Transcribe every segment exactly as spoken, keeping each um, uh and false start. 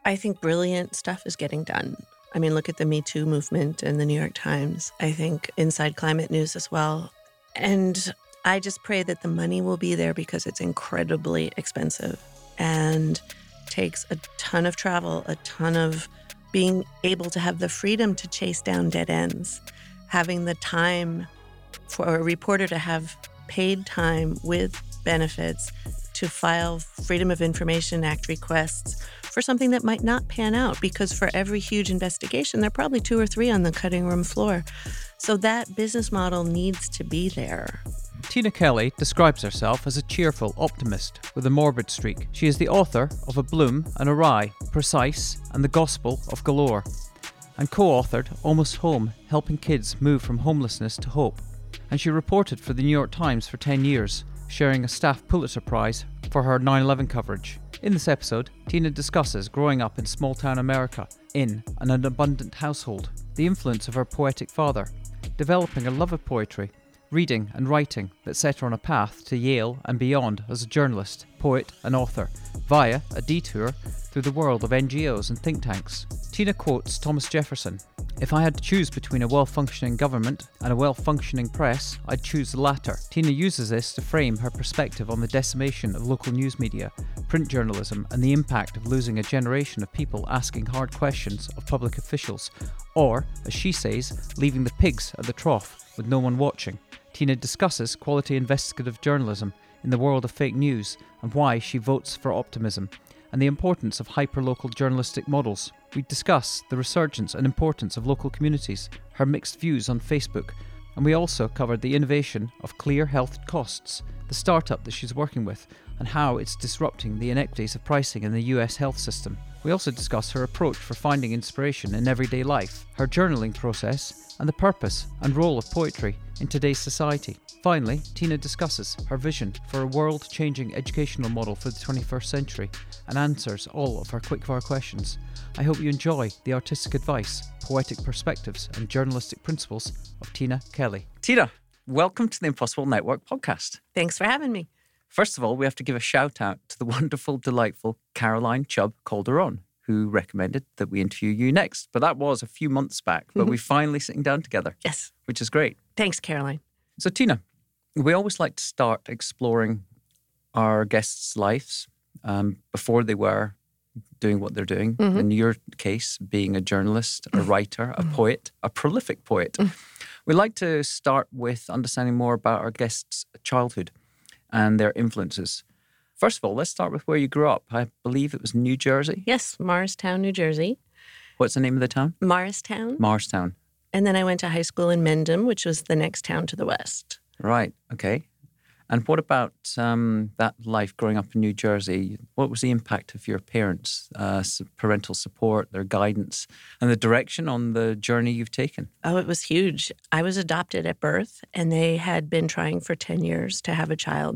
I think brilliant stuff is getting done. I mean, look at the Me Too movement in the New York Times. I think Inside Climate News as well. And I just pray that the money will be there because it's incredibly expensive and takes a ton of travel, a ton of being able to have the freedom to chase down dead ends, having the time for a reporter to have paid time with benefits to file Freedom of Information Act requests for something that might not pan out, because for every huge investigation, there are probably two or three on the cutting room floor. So that business model needs to be there. Tina Kelly describes herself as a cheerful optimist with a morbid streak. She is the author of A Bloom and a Rye, Precise, and The Gospel of Galore, and co-authored Almost Home, helping kids move from homelessness to hope. And she reported for the New York Times for ten years, sharing a staff Pulitzer Prize for her nine eleven coverage. In this episode, Tina discusses growing up in small-town America in an abundant household, the influence of her poetic father, developing a love of poetry, reading and writing that set her on a path to Yale and beyond as a journalist, poet and author, via a detour through the world of N G Os and think tanks. Tina quotes Thomas Jefferson, "If I had to choose between a well-functioning government and a well-functioning press, I'd choose the latter." Tina uses this to frame her perspective on the decimation of local news media, print journalism, and the impact of losing a generation of people asking hard questions of public officials, or, as she says, leaving the pigs at the trough with no one watching. Tina discusses quality investigative journalism in the world of fake news and why she votes for optimism, and the importance of hyperlocal journalistic models. We discuss the resurgence and importance of local communities, her mixed views on Facebook, and we also covered the innovation of Clear Health Costs, the startup that she's working with, and how it's disrupting the inequities of pricing in the U S health system. We also discuss her approach for finding inspiration in everyday life, her journaling process, and the purpose and role of poetry in today's society. Finally, Tina discusses her vision for a world-changing educational model for the twenty-first century and answers all of her quickfire questions. I hope you enjoy the artistic advice, poetic perspectives, and journalistic principles of Tina Kelly. Tina, welcome to the Impossible Network podcast. Thanks for having me. First of all, we have to give a shout out to the wonderful, delightful Caroline Chubb Calderon, who recommended that we interview you next. But that was a few months back, but mm-hmm. we're finally sitting down together. Yes. Which is great. Thanks, Caroline. So, Tina, we always like to start exploring our guests' lives um, before they were doing what they're doing. Mm-hmm. In your case, being a journalist, a writer, a poet, a prolific poet. We like to start with understanding more about our guests' childhood and their influences. First of all, let's start with where you grew up. I believe it was New Jersey? Yes, Morristown, New Jersey. What's the name of the town? Morristown. Morristown. And then I went to high school in Mendham, which was the next town to the west. Right, okay. And what about um, that life growing up in New Jersey? What was the impact of your parents' uh, parental support, their guidance, and the direction on the journey you've taken? Oh, it was huge. I was adopted at birth, and they had been trying for ten years to have a child.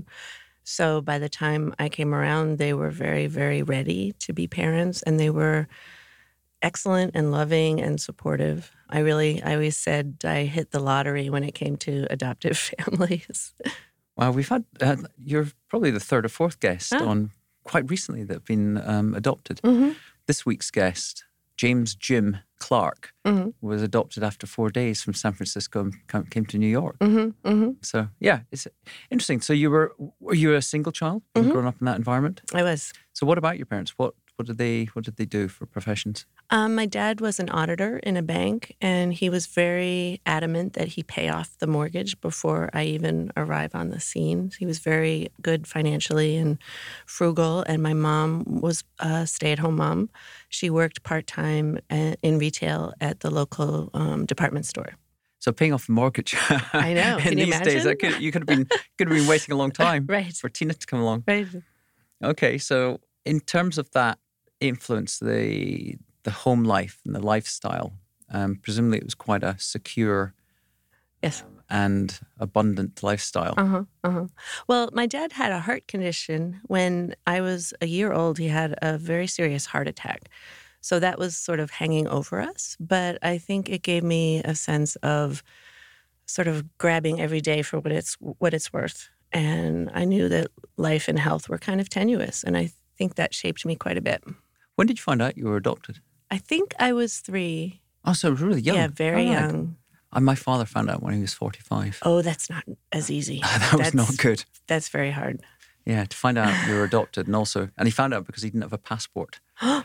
So by the time I came around, they were very, very ready to be parents, and they were excellent and loving and supportive. I really, I always said I hit the lottery when it came to adoptive families. Well, we've had, uh, you're probably the third or fourth guest oh. on quite recently that have been um, adopted. Mm-hmm. This week's guest, James Jim Clark, mm-hmm. was adopted after four days from San Francisco and came to New York. Mm-hmm. Mm-hmm. So, yeah, it's interesting. So you were, were you a single child mm-hmm. growing up in that environment? I was. So what about your parents? What What did they What did they do for professions? Um, my dad was an auditor in a bank, and he was very adamant that he pay off the mortgage before I even arrive on the scene. He was very good financially and frugal, and my mom was a stay-at-home mom. She worked part-time in retail at the local um, department store. So paying off the mortgage. I know. Can in you these imagine? days, that could, you could have been could have been waiting a long time right. for Tina to come along. Right. Okay, so in terms of that influence, the the home life and the lifestyle, um, presumably it was quite a secure yes. and abundant lifestyle. Uh-huh, uh-huh. Well, my dad had a heart condition. When I was a year old, he had a very serious heart attack. So that was sort of hanging over us. But I think it gave me a sense of sort of grabbing every day for what it's what it's worth. And I knew that life and health were kind of tenuous. And I think that shaped me quite a bit. When did you find out you were adopted? I think I was three. Oh, so really young. Yeah, very All right. young. And my father found out when he was forty-five. Oh, that's not as easy. That was That's- not good. That's very hard. Yeah, to find out you were adopted, and also, and he found out because he didn't have a passport. Oh,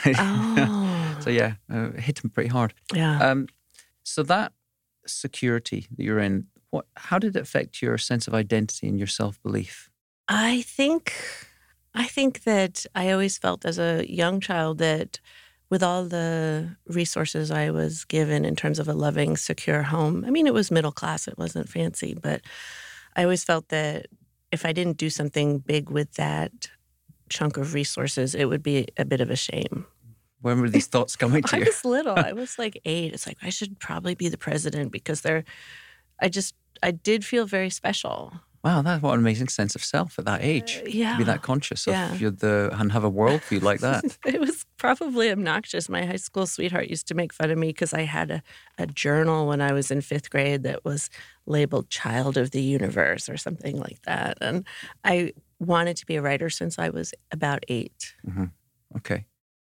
So yeah, uh, it hit him pretty hard. yeah. Um, so that security that you're in, what? How did it affect your sense of identity and your self-belief? I think, I think that I always felt as a young child that with all the resources I was given in terms of a loving, secure home, I mean, it was middle class, it wasn't fancy, but I always felt that if I didn't do something big with that chunk of resources, it would be a bit of a shame. When were these thoughts coming to I you? was little. I was like eight. It's like, I should probably be the president because they're, I just, I did feel very special. Wow, that's what an amazing sense of self at that age. Uh, yeah. To be that conscious of Yeah. you're the and have a worldview like that. It was probably obnoxious. My high school sweetheart used to make fun of me because I had a, a journal when I was in fifth grade that was labeled Child of the Universe or something like that. And I wanted to be a writer since I was about eight. Mm-hmm. Okay.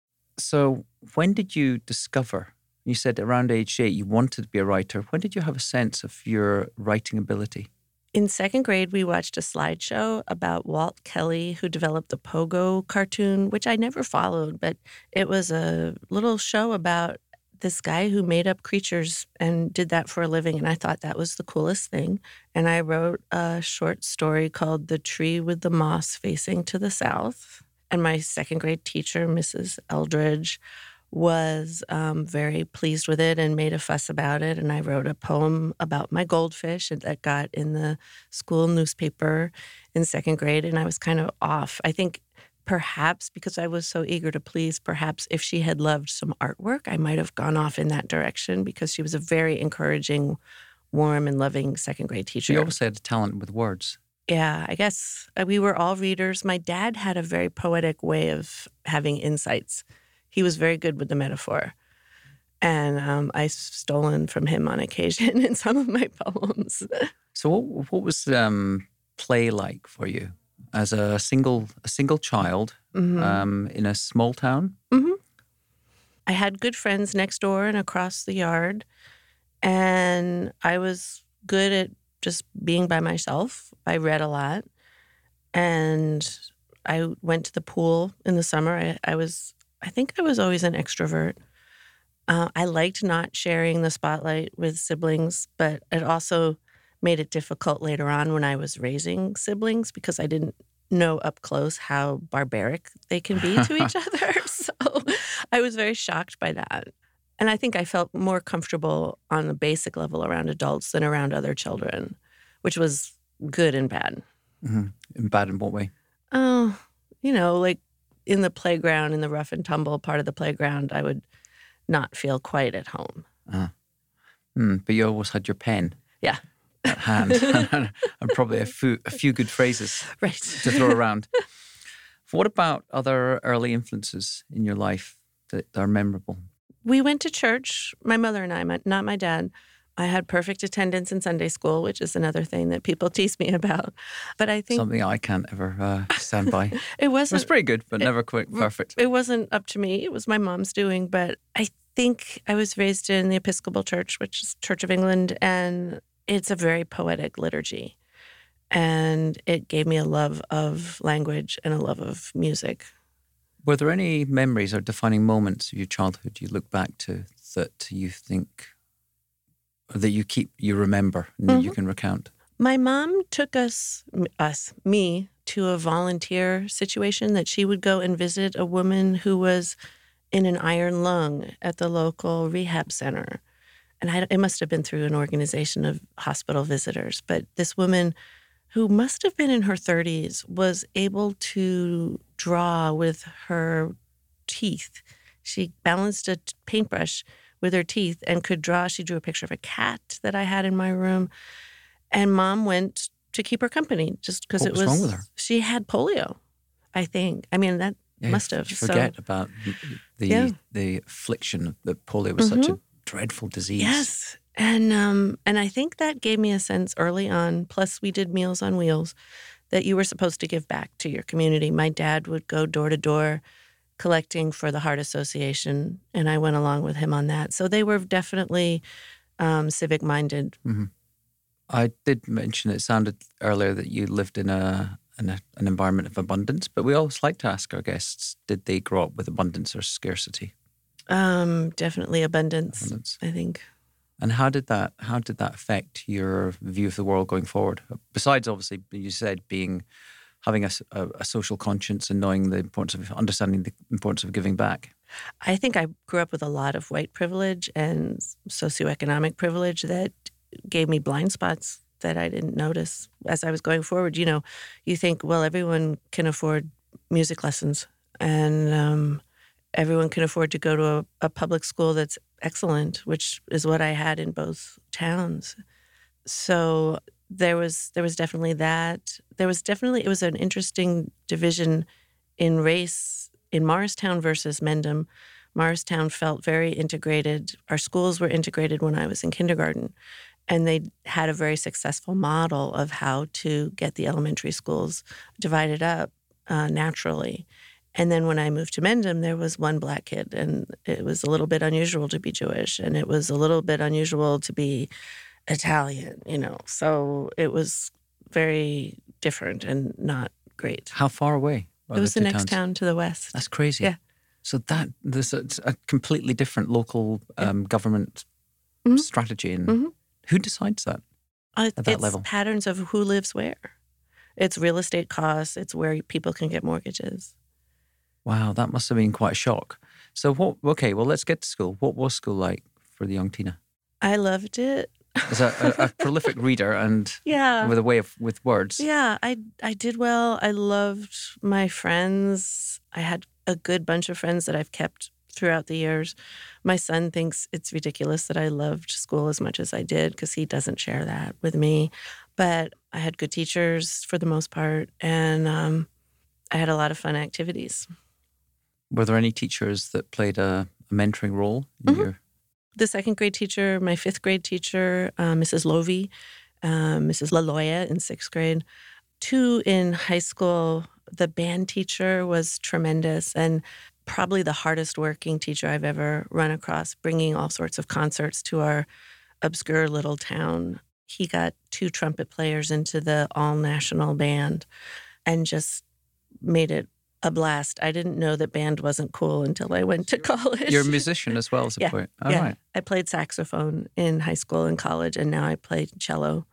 So when did you discover, you said around age eight you wanted to be a writer. When did you have a sense of your writing ability? In second grade, we watched a slideshow about Walt Kelly, who developed the Pogo cartoon, which I never followed, but it was a little show about this guy who made up creatures and did that for a living. And I thought that was the coolest thing. And I wrote a short story called The Tree with the Moss Facing to the South. And my second grade teacher, Missus Eldridge, was um, very pleased with it and made a fuss about it. And I wrote a poem about my goldfish that got in the school newspaper in second grade. And I was kind of off. I think perhaps because I was so eager to please, perhaps if she had loved some artwork, I might have gone off in that direction because she was a very encouraging, warm and loving second grade teacher. You obviously had a talent with words. Yeah, I guess uh, we were all readers. My dad had a very poetic way of having insights. He was very good with the metaphor. And um, I've stolen from him on occasion in some of my poems. So what, what was um, play like for you as a single a single child Mm-hmm. um, in a small town? Mm-hmm. I had good friends next door and across the yard. And I was good at just being by myself. I read a lot. And I went to the pool in the summer. I, I was, I think I was always an extrovert. Uh, I liked not sharing the spotlight with siblings, but it also made it difficult later on when I was raising siblings because I didn't know up close how barbaric they can be to each other. So I was very shocked by that. And I think I felt more comfortable on a basic level around adults than around other children, which was good and bad. Mm-hmm. And bad in what way? Oh, you know, like in the playground, in the rough and tumble part of the playground, I would not feel quite at home. Uh, mm, but you always had your pen Yeah. at hand and probably a few, a few good phrases Right. to throw around. What about other early influences in your life that are memorable? We went to church, my mother and I, my, not my dad. I had perfect attendance in Sunday school, which is another thing that people tease me about. But I think Something I can't ever uh, stand by. it It wasn't was pretty good, but never quite perfect. It wasn't up to me. It was my mom's doing. But I think I was raised in the Episcopal Church, which is Church of England, and it's a very poetic liturgy. And it gave me a love of language and a love of music. Were there any memories or defining moments of your childhood you look back to that you think, or that you keep, you remember, and that you can recount? My mom took us, us, me, to a volunteer situation that she would go and visit a woman who was in an iron lung at the local rehab center. And I, it must have been through an organization of hospital visitors. But this woman, who must have been in her thirties, was able to draw with her teeth. She balanced a paintbrush with her teeth and could draw. She drew a picture of a cat that I had in my room. And Mom went to keep her company just because it was was, wrong with her? She had polio, I think. I mean, that Yeah, must have. you So- forget about the Yeah. the affliction that polio was such a dreadful disease. Yes. And um, and I think that gave me a sense early on, plus we did Meals on Wheels, that you were supposed to give back to your community. My dad would go door to door collecting for the Heart Association, and I went along with him on that. So they were definitely um, civic-minded. Mm-hmm. I did mention, it sounded earlier that you lived in a, in a an environment of abundance, but we always like to ask our guests, did they grow up with abundance or scarcity? Um, definitely abundance, abundance, I think. And how did that how did that affect your view of the world going forward? Besides, obviously, you said being having a, a, a social conscience and knowing the importance of understanding the importance of giving back. I think I grew up with a lot of white privilege and socioeconomic privilege that gave me blind spots that I didn't notice as I was going forward. You know, you think, well, everyone can afford music lessons, and um, everyone can afford to go to a, a public school that's excellent, which is what I had in both towns. So there was there was definitely that. There was definitely, it was an interesting division in race in Morristown versus Mendham. Morristown felt very integrated. Our schools were integrated when I was in kindergarten, and they had a very successful model of how to get the elementary schools divided up uh, naturally. And then when I moved to Mendham, there was one black kid, and it was a little bit unusual to be Jewish, and it was a little bit unusual to be Italian, you know. So it was very different and not great. How far away? It was the, the next towns? town to the west. That's crazy. Yeah. So that there's a, a completely different local um, yeah. government mm-hmm. strategy. And mm-hmm. who decides that uh, at that it's level? Patterns of who lives where. It's real estate costs. It's where people can get mortgages. Wow, that must have been quite a shock. So what? Okay, well, let's get to school. What was school like for the young Tina? I loved it. As a, a, a prolific reader and yeah. with a way of with words. Yeah, I I did well. I loved my friends. I had a good bunch of friends that I've kept throughout the years. My son thinks it's ridiculous that I loved school as much as I did because he doesn't share that with me. But I had good teachers for the most part, and um, I had a lot of fun activities. Were there any teachers that played a, a mentoring role in mm-hmm. your... The second grade teacher, my fifth grade teacher, uh, Missus Lovey, uh, Missus LaLoya in sixth grade. Two in high school, the band teacher was tremendous and probably the hardest working teacher I've ever run across, bringing all sorts of concerts to our obscure little town. He got two trumpet players into the all-national band and just made it a blast. I didn't know that band wasn't cool until I went to college. You're a musician as well as a yeah, poet. Oh, yeah. Right. I played saxophone in high school and college, and now I play cello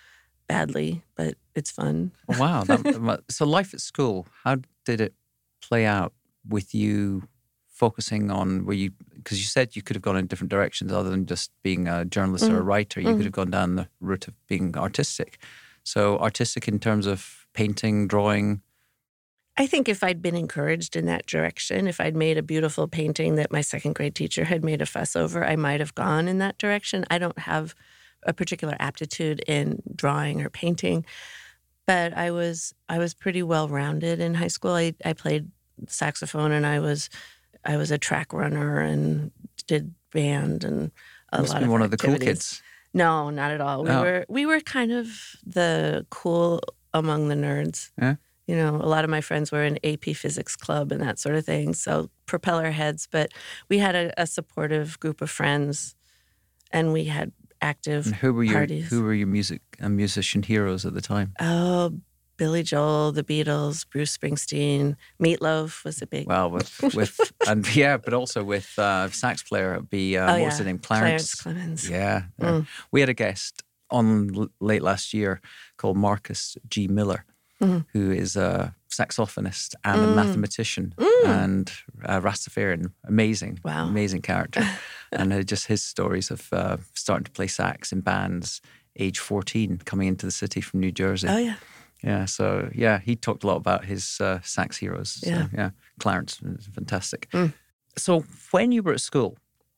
badly, but it's fun. Oh, wow. That, so life at school, how did it play out with you focusing on, were you, because you said you could have gone in different directions other than just being a journalist mm. or a writer. You mm. could have gone down the route of being artistic. So artistic in terms of painting, drawing. I think if I'd been encouraged in that direction, if I'd made a beautiful painting that my second grade teacher had made a fuss over, I might have gone in that direction. I don't have a particular aptitude in drawing or painting, but I was I was pretty well-rounded in high school. I, I played saxophone, and I was I was a track runner and did band and a Must lot be of one activities. of the cool kids. No, not at all. We oh. were we were kind of the cool among the nerds. Yeah. You know, a lot of my friends were in A P Physics Club and that sort of thing, so propeller heads. But we had a, a supportive group of friends, and we had active and who were your, parties. Who were your music and musician heroes at the time? Oh, Billy Joel, the Beatles, Bruce Springsteen, Meatloaf was a big... Well, with, with and yeah, but also with uh, sax player, it'd be, uh, oh, what yeah. was his name? Clarence. Clarence Clemens. Yeah. yeah. Mm. We had a guest on l- late last year called Marcus G. Miller. Mm-hmm. Who is a saxophonist and mm. a mathematician mm. and a Rastafarian. Amazing, wow. amazing character. And uh, just his stories of uh, starting to play sax in bands, age fourteen, coming into the city from New Jersey. Oh, yeah. Yeah, so yeah, he talked a lot about his uh, sax heroes. So, yeah. yeah, Clarence was fantastic. Mm. So when you were at school,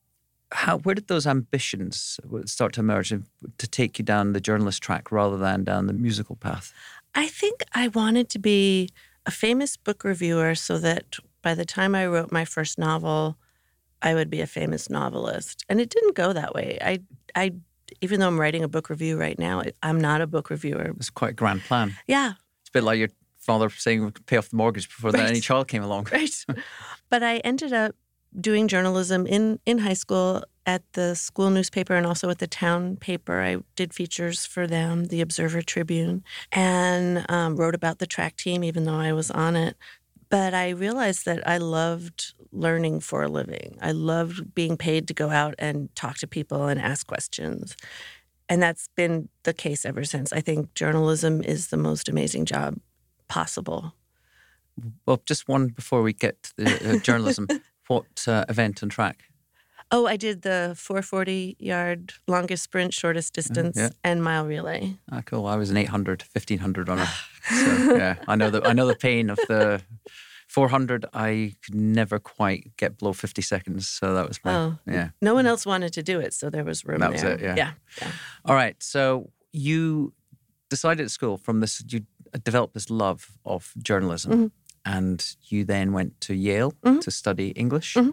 how where did those ambitions start to emerge to take you down the journalist track rather than down the musical path? I think I wanted to be a famous book reviewer so that by the time I wrote my first novel, I would be a famous novelist. And it didn't go that way. I, I, even though I'm writing a book review right now, I'm not a book reviewer. It's quite a grand plan. Yeah. It's a bit like your father saying we could pay off the mortgage before right. any child came along. Right. But I ended up doing journalism in, in high school at the school newspaper and also at the town paper. I did features for them, the Observer Tribune, and um, wrote about the track team, even though I was on it. But I realized that I loved learning for a living. I loved being paid to go out and talk to people and ask questions. And that's been the case ever since. I think journalism is the most amazing job possible. Well, just one before we get to the uh, journalism. What uh, event and track? Oh, I did the four hundred-yard longest sprint, shortest distance, uh, yeah. and mile relay. Ah, cool. I was an eight hundred, fifteen hundred runner. So, yeah, I know the I know the pain of the four hundred. I could never quite get below fifty seconds. So that was my, oh, yeah. No one else wanted to do it, so there was room that there. That was it, yeah. yeah. Yeah. All right. So you decided at school from this, you developed this love of journalism. Mm-hmm. And you then went to Yale mm-hmm. to study English. Mm-hmm.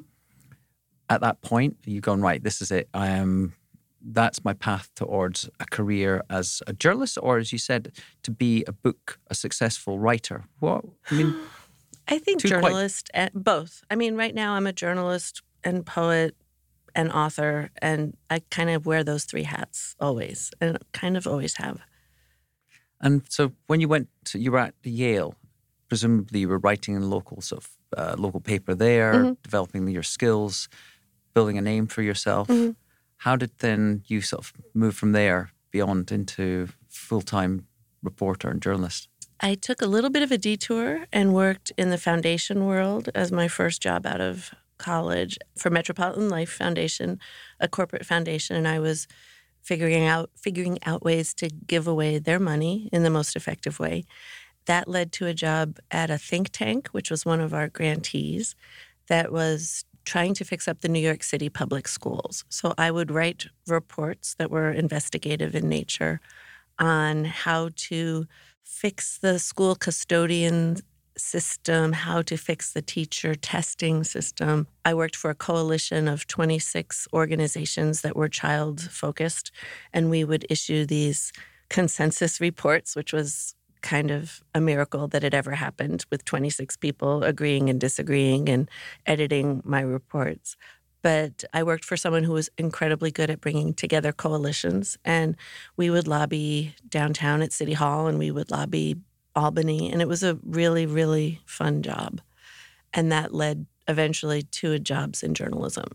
At that point, you've gone, right, this is it. I am, that's my path towards a career as a journalist, or as you said, to be a book, a successful writer. What, I mean, I think journalist, quite... and both. I mean, right now I'm a journalist and poet and author, and I kind of wear those three hats always, and kind of always have. And so when you went to, you were at Yale, presumably you were writing in local sort of uh, local paper there, mm-hmm. developing your skills, building a name for yourself. Mm-hmm. How did then you sort of move from there beyond into full-time reporter and journalist? I took a little bit of a detour and worked in the foundation world as my first job out of college for Metropolitan Life Foundation, a corporate foundation, and I was figuring out figuring out ways to give away their money in the most effective way. That led to a job at a think tank, which was one of our grantees, that was trying to fix up the New York City public schools. So I would write reports that were investigative in nature on how to fix the school custodian system, how to fix the teacher testing system. I worked for a coalition of twenty-six organizations that were child-focused, and we would issue these consensus reports, which was kind of a miracle that it ever happened, with twenty-six people agreeing and disagreeing and editing my reports. But I worked for someone who was incredibly good at bringing together coalitions, and we would lobby downtown at City Hall, and we would lobby Albany, and it was a really, really fun job. And that led eventually to jobs in journalism.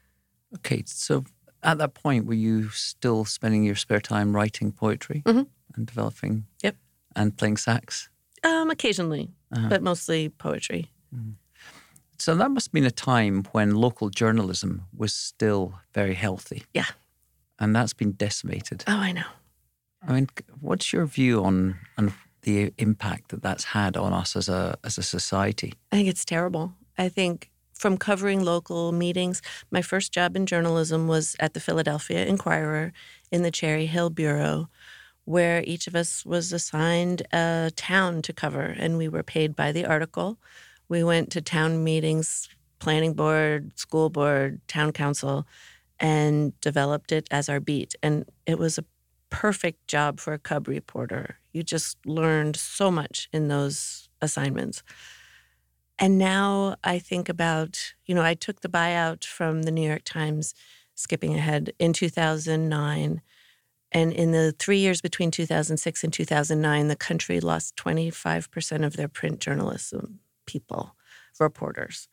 Okay, so at that point, were you still spending your spare time writing poetry mm-hmm. and developing? Yep. And playing sax? Um, occasionally, uh-huh. but mostly poetry. Mm-hmm. So that must have been a time when local journalism was still very healthy. Yeah. And that's been decimated. Oh, I know. I mean, what's your view on, on the impact that that's had on us as a as a society? I think it's terrible. I think from covering local meetings, my first job in journalism was at the Philadelphia Inquirer in the Cherry Hill Bureau, where each of us was assigned a town to cover, and we were paid by the article. We went to town meetings, planning board, school board, town council, and developed it as our beat. And it was a perfect job for a cub reporter. You just learned so much in those assignments. And now I think about, you know, I took the buyout from the New York Times, skipping ahead, in two thousand nine. And in the three years between two thousand six and two thousand nine, the country lost twenty-five percent of their print journalism people, reporters.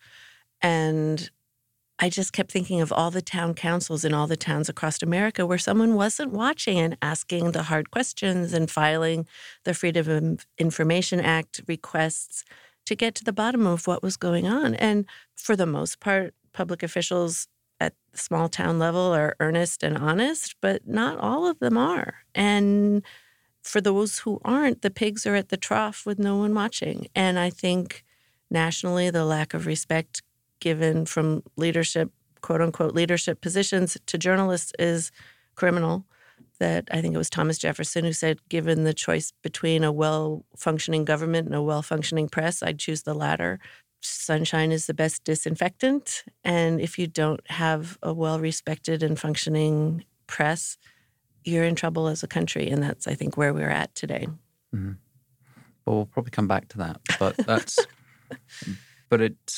And I just kept thinking of all the town councils in all the towns across America where someone wasn't watching and asking the hard questions and filing the Freedom of Information Act requests to get to the bottom of what was going on. And for the most part, public officials at the small town level are earnest and honest, but not all of them are. And for those who aren't, the pigs are at the trough with no one watching. And I think nationally, the lack of respect given from leadership, quote unquote, leadership positions to journalists is criminal. That I think it was Thomas Jefferson who said, given the choice between a well-functioning government and a well-functioning press, I'd choose the latter. Sunshine is the best disinfectant. And if you don't have a well-respected and functioning press, you're in trouble as a country. And that's, I think, where we're at today. Mm-hmm. Well, we'll probably come back to that. But that's, but it's,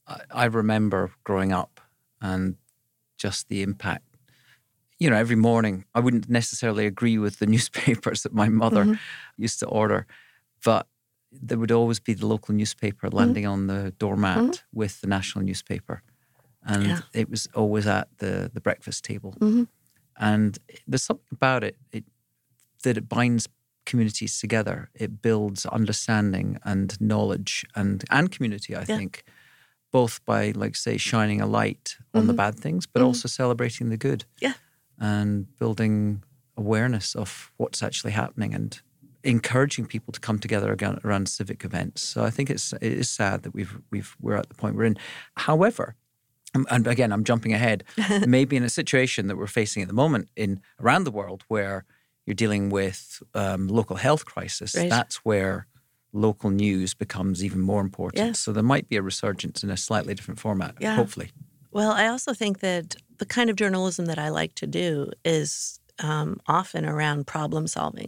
I, I remember growing up and just the impact. You know, every morning, I wouldn't necessarily agree with the newspapers that my mother mm-hmm. used to order, but there would always be the local newspaper landing mm-hmm. on the doormat mm-hmm. with the national newspaper. And yeah. it was always at the, the breakfast table. Mm-hmm. And there's something about it, it that it binds communities together. It builds understanding and knowledge and, and community, I yeah. think, both by, like, say, shining a light on mm-hmm. the bad things, but mm-hmm. also celebrating the good. Yeah. And building awareness of what's actually happening and encouraging people to come together again around civic events. So I think it's it is sad that we've we've we're at the point we're in. However, and again, I'm jumping ahead, maybe in a situation that we're facing at the moment in around the world where you're dealing with um, local health crisis, right. that's where local news becomes even more important. Yeah. So there might be a resurgence in a slightly different format, yeah. hopefully. Well, I also think that the kind of journalism that I like to do is um, often around problem solving.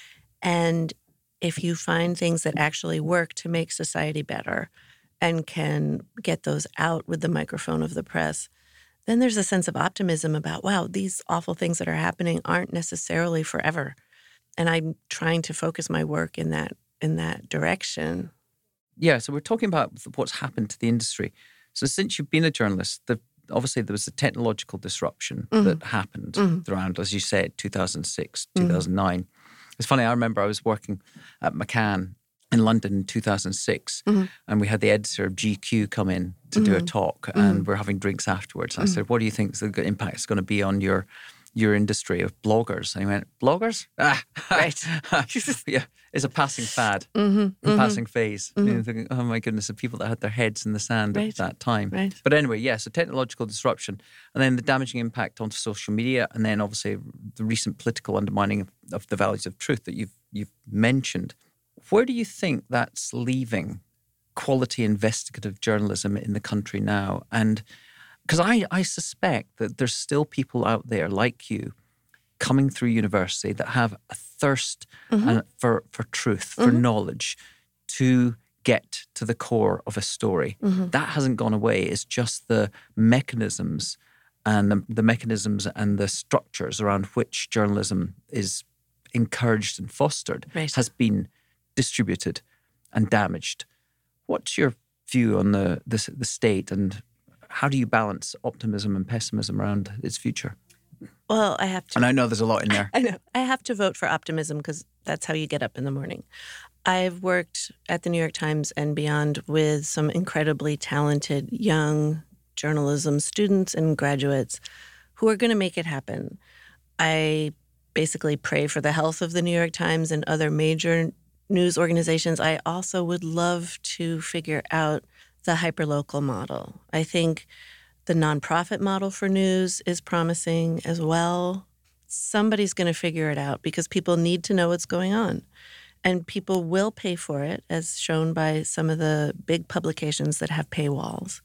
And if you find things that actually work to make society better and can get those out with the microphone of the press, then there's a sense of optimism about, wow, these awful things that are happening aren't necessarily forever. And I'm trying to focus my work in that in that direction. Yeah, so we're talking about what's happened to the industry. So since you've been a journalist, the, obviously there was a technological disruption mm-hmm. that happened mm-hmm. around, as you said, two thousand six, two thousand nine. Mm-hmm. It's funny, I remember I was working at McCann in London in two thousand six mm-hmm. and we had the editor of G Q come in to mm-hmm. do a talk mm-hmm. and we're having drinks afterwards. And mm-hmm. I said, what do you think the impact is going to be on your your industry of bloggers? And he went, bloggers? Ah, right. Yeah, it's a passing fad, mm-hmm, a mm-hmm, passing phase. Mm-hmm. You know, thinking, oh my goodness, the people that had their heads in the sand right. at that time. Right. But anyway, yeah, so technological disruption and then the damaging impact onto social media and then obviously the recent political undermining of, of the values of truth that you've you've mentioned. Where do you think that's leaving quality investigative journalism in the country now? And because I, I suspect that there's still people out there like you coming through university that have a thirst mm-hmm. and for, for truth, for mm-hmm. knowledge, to get to the core of a story. Mm-hmm. That hasn't gone away. It's just the mechanisms and the, the mechanisms and the structures around which journalism is encouraged and fostered right. has been distributed and damaged. What's your view on the, the the state and how do you balance optimism and pessimism around its future? Well, I have to... And I know there's a lot in there. I know. I have to vote for optimism because that's how you get up in the morning. I've worked at the New York Times and beyond with some incredibly talented young journalism students and graduates who are going to make it happen. I basically pray for the health of the New York Times and other major news organizations. I also would love to figure out the hyperlocal model. I think the nonprofit model for news is promising as well. Somebody's going to figure it out because people need to know what's going on. And people will pay for it, as shown by some of the big publications that have paywalls.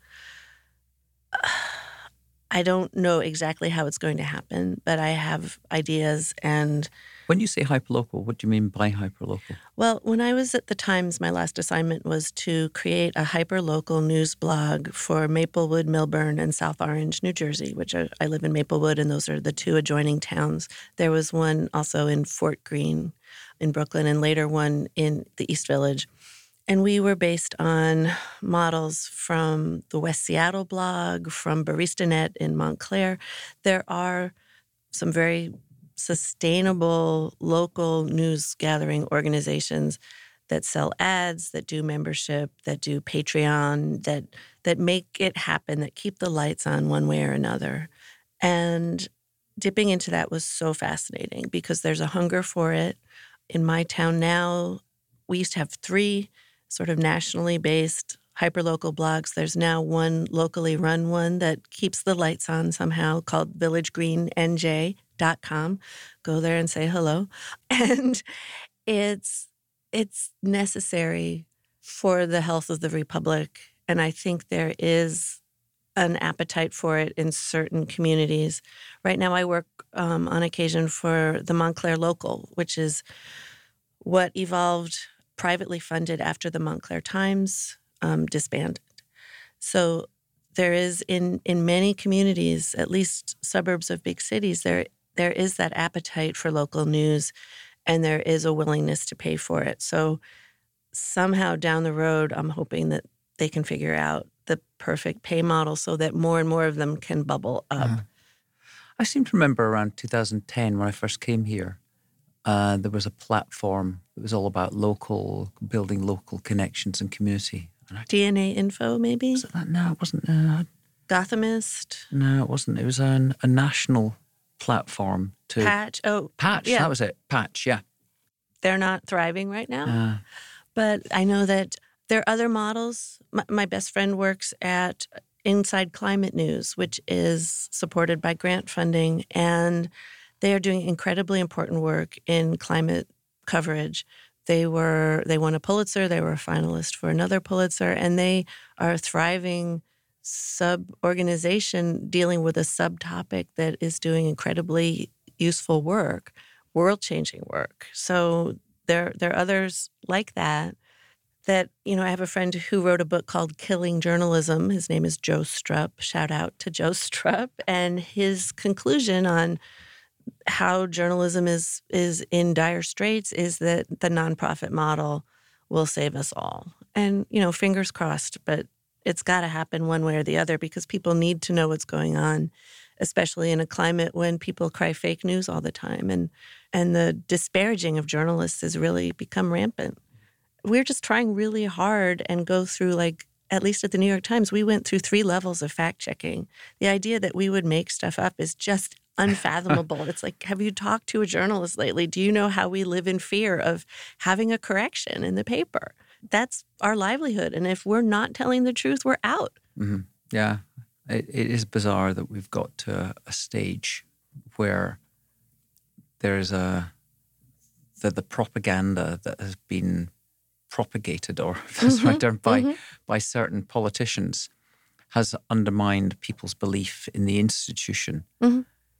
I don't know exactly how it's going to happen, but I have ideas. And when you say hyperlocal, what do you mean by hyperlocal? Well, when I was at the Times, my last assignment was to create a hyperlocal news blog for Maplewood, Millburn, and South Orange, New Jersey, which I, I live in Maplewood, and those are the two adjoining towns. There was one also in Fort Greene in Brooklyn, and later one in the East Village. And we were based on models from the West Seattle blog, from BaristaNet in Montclair. There are some very sustainable local news gathering organizations that sell ads, that do membership, that do Patreon, that that make it happen, that keep the lights on one way or another. And dipping into that was so fascinating because there's a hunger for it. In my town now, we used to have three sort of nationally based hyperlocal blogs. There's now one locally run one that keeps the lights on somehow called village green N J dot com. Go there and say hello. And it's it's necessary for the health of the Republic. And I think there is an appetite for it in certain communities. Right now I work um, on occasion for the Montclair Local, which is what evolved privately funded after the Montclair Times um, disbanded. So there is in, in many communities, at least suburbs of big cities, there there is that appetite for local news, and there is a willingness to pay for it. So somehow down the road, I'm hoping that they can figure out the perfect pay model so that more and more of them can bubble up. Uh, I seem to remember around two thousand ten when I first came here, uh, there was a platform that was all about local, building local connections and community. And I, D N A Info, maybe? was it that? No, it wasn't. Uh, Gothamist? no, it wasn't. It was an, a national platform to... Patch? Oh, Patch, yeah. that was it. Patch, yeah. They're not thriving right now. Uh, But I know that there are other models. My, my best friend works at Inside Climate News, which is supported by grant funding, and they are doing incredibly important work in climate coverage. They were they won a Pulitzer. They were a finalist for another Pulitzer, and they are a thriving sub-organization dealing with a subtopic that is doing incredibly useful work, world-changing work. So there, there are others like that. That, you know, I have a friend who wrote a book called Killing Journalism. His name is Joe Strupp. Shout out to Joe Strupp. And his conclusion on how journalism is is in dire straits is that the nonprofit model will save us all. And, you know, fingers crossed, but it's got to happen one way or the other because people need to know what's going on, especially in a climate when people cry fake news all the time. And, and the disparaging of journalists has really become rampant. We're just trying really hard and go through, like, at least at the New York Times, we went through three levels of fact-checking. The idea that we would make stuff up is just unfathomable. It's like, have you talked to a journalist lately? Do you know how we live in fear of having a correction in the paper? That's our livelihood. And if we're not telling the truth, we're out. mm-hmm. Yeah, it, it is bizarre that we've got to a, a stage where there's a, the, the propaganda that has been propagated, or that's mm-hmm, right there, by mm-hmm. by certain politicians, has undermined people's belief in the institution. Mm-hmm.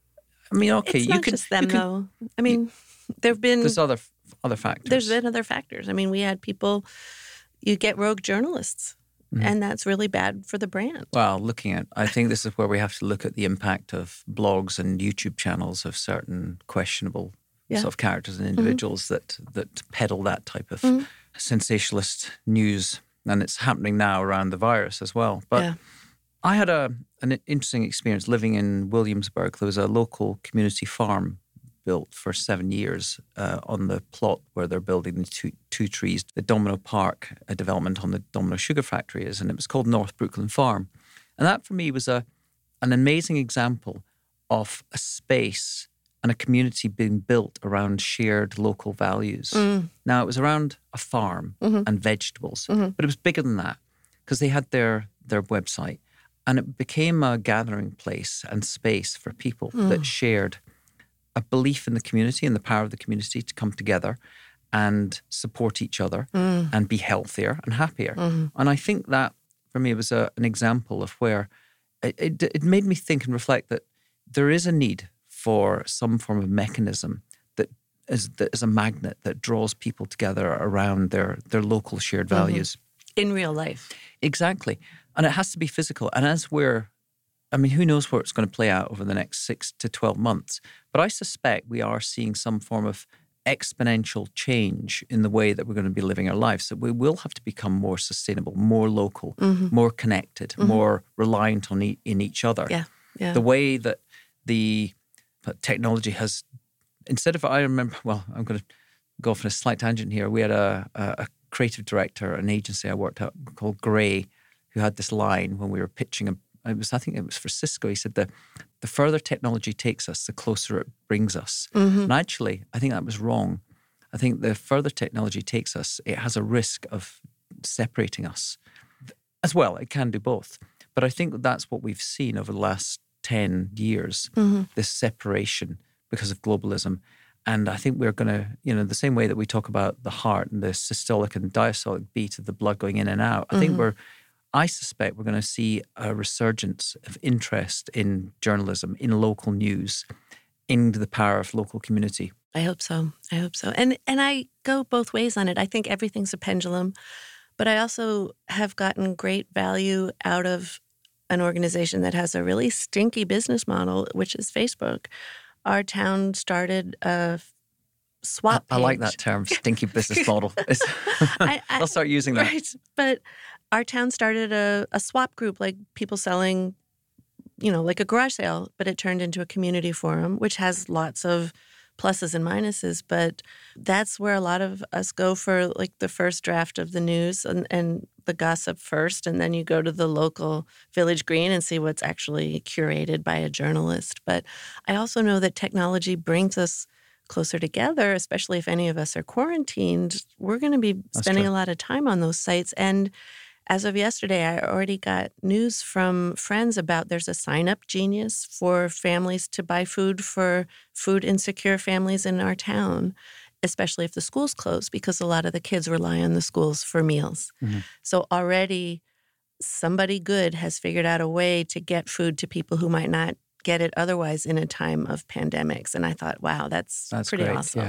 I mean, okay, it's you not can just them you can, though. I mean, there've been there's other other factors. There's been other factors. I mean, we had people. You get rogue journalists, mm-hmm. and that's really bad for the brand. Well, looking at, I think this is where we have to look at the impact of blogs and YouTube channels of certain questionable yeah. sort of characters and individuals mm-hmm. that that peddle that type of mm-hmm. sensationalist news, and it's happening now around the virus as well. But yeah. I had a an interesting experience living in Williamsburg. There was a local community farm built for seven years uh, on the plot where they're building the two, two trees, the Domino Park, a development on the Domino Sugar Factory is, and it was called North Brooklyn Farm. And that for me was a an amazing example of a space and a community being built around shared local values. Mm. Now, it was around a farm mm-hmm. and vegetables, mm-hmm. but it was bigger than that because they had their, their website, and it became a gathering place and space for people mm. that shared a belief in the community and the power of the community to come together and support each other mm. and be healthier and happier. Mm. And I think that, for me, was a, an example of where it, it, it made me think and reflect that there is a need for some form of mechanism that is, that is a magnet that draws people together around their, their local shared values. Mm-hmm. In real life. Exactly. And it has to be physical. And as we're, I mean, who knows where it's going to play out over the next six to twelve months. But I suspect we are seeing some form of exponential change in the way that we're going to be living our lives. So we will have to become more sustainable, more local, mm-hmm. more connected, mm-hmm. more reliant on e- in each other. Yeah, yeah. The way that the technology has, instead of, I remember, well, I'm going to go off on a slight tangent here. We had a, a creative director, an agency I worked at called Grey, who had this line when we were pitching a It was, I think it was for Cisco. He said that the further technology takes us, the closer it brings us. Mm-hmm. And actually, I think that was wrong. I think the further technology takes us, it has a risk of separating us as well. It can do both. But I think that's what we've seen over the last ten years, mm-hmm. this separation because of globalism. And I think we're going to, you know, the same way that we talk about the heart and the systolic and diastolic beat of the blood going in and out, I mm-hmm. think we're, I suspect we're going to see a resurgence of interest in journalism, in local news, in the power of local community. I hope so. I hope so. And and I go both ways on it. I think everything's a pendulum. But I also have gotten great value out of an organization that has a really stinky business model, which is Facebook. Our town started a swap I, I like that term, stinky business model. I, I, I'll start using that. Right. But our town started a, a swap group, like people selling, you know, like a garage sale, but it turned into a community forum, which has lots of pluses and minuses. But that's where a lot of us go for like the first draft of the news and, and the gossip first. And then you go to the local Village Green and see what's actually curated by a journalist. But I also know that technology brings us closer together, especially if any of us are quarantined. We're going to be That's spending true. a lot of time on those sites. And as of yesterday, I already got news from friends about there's a sign-up genius for families to buy food for food insecure families in our town, especially if the schools close, because a lot of the kids rely on the schools for meals. Mm-hmm. So already somebody good has figured out a way to get food to people who might not get it otherwise in a time of pandemics. And I thought, wow, that's, That's pretty great. awesome. Yeah.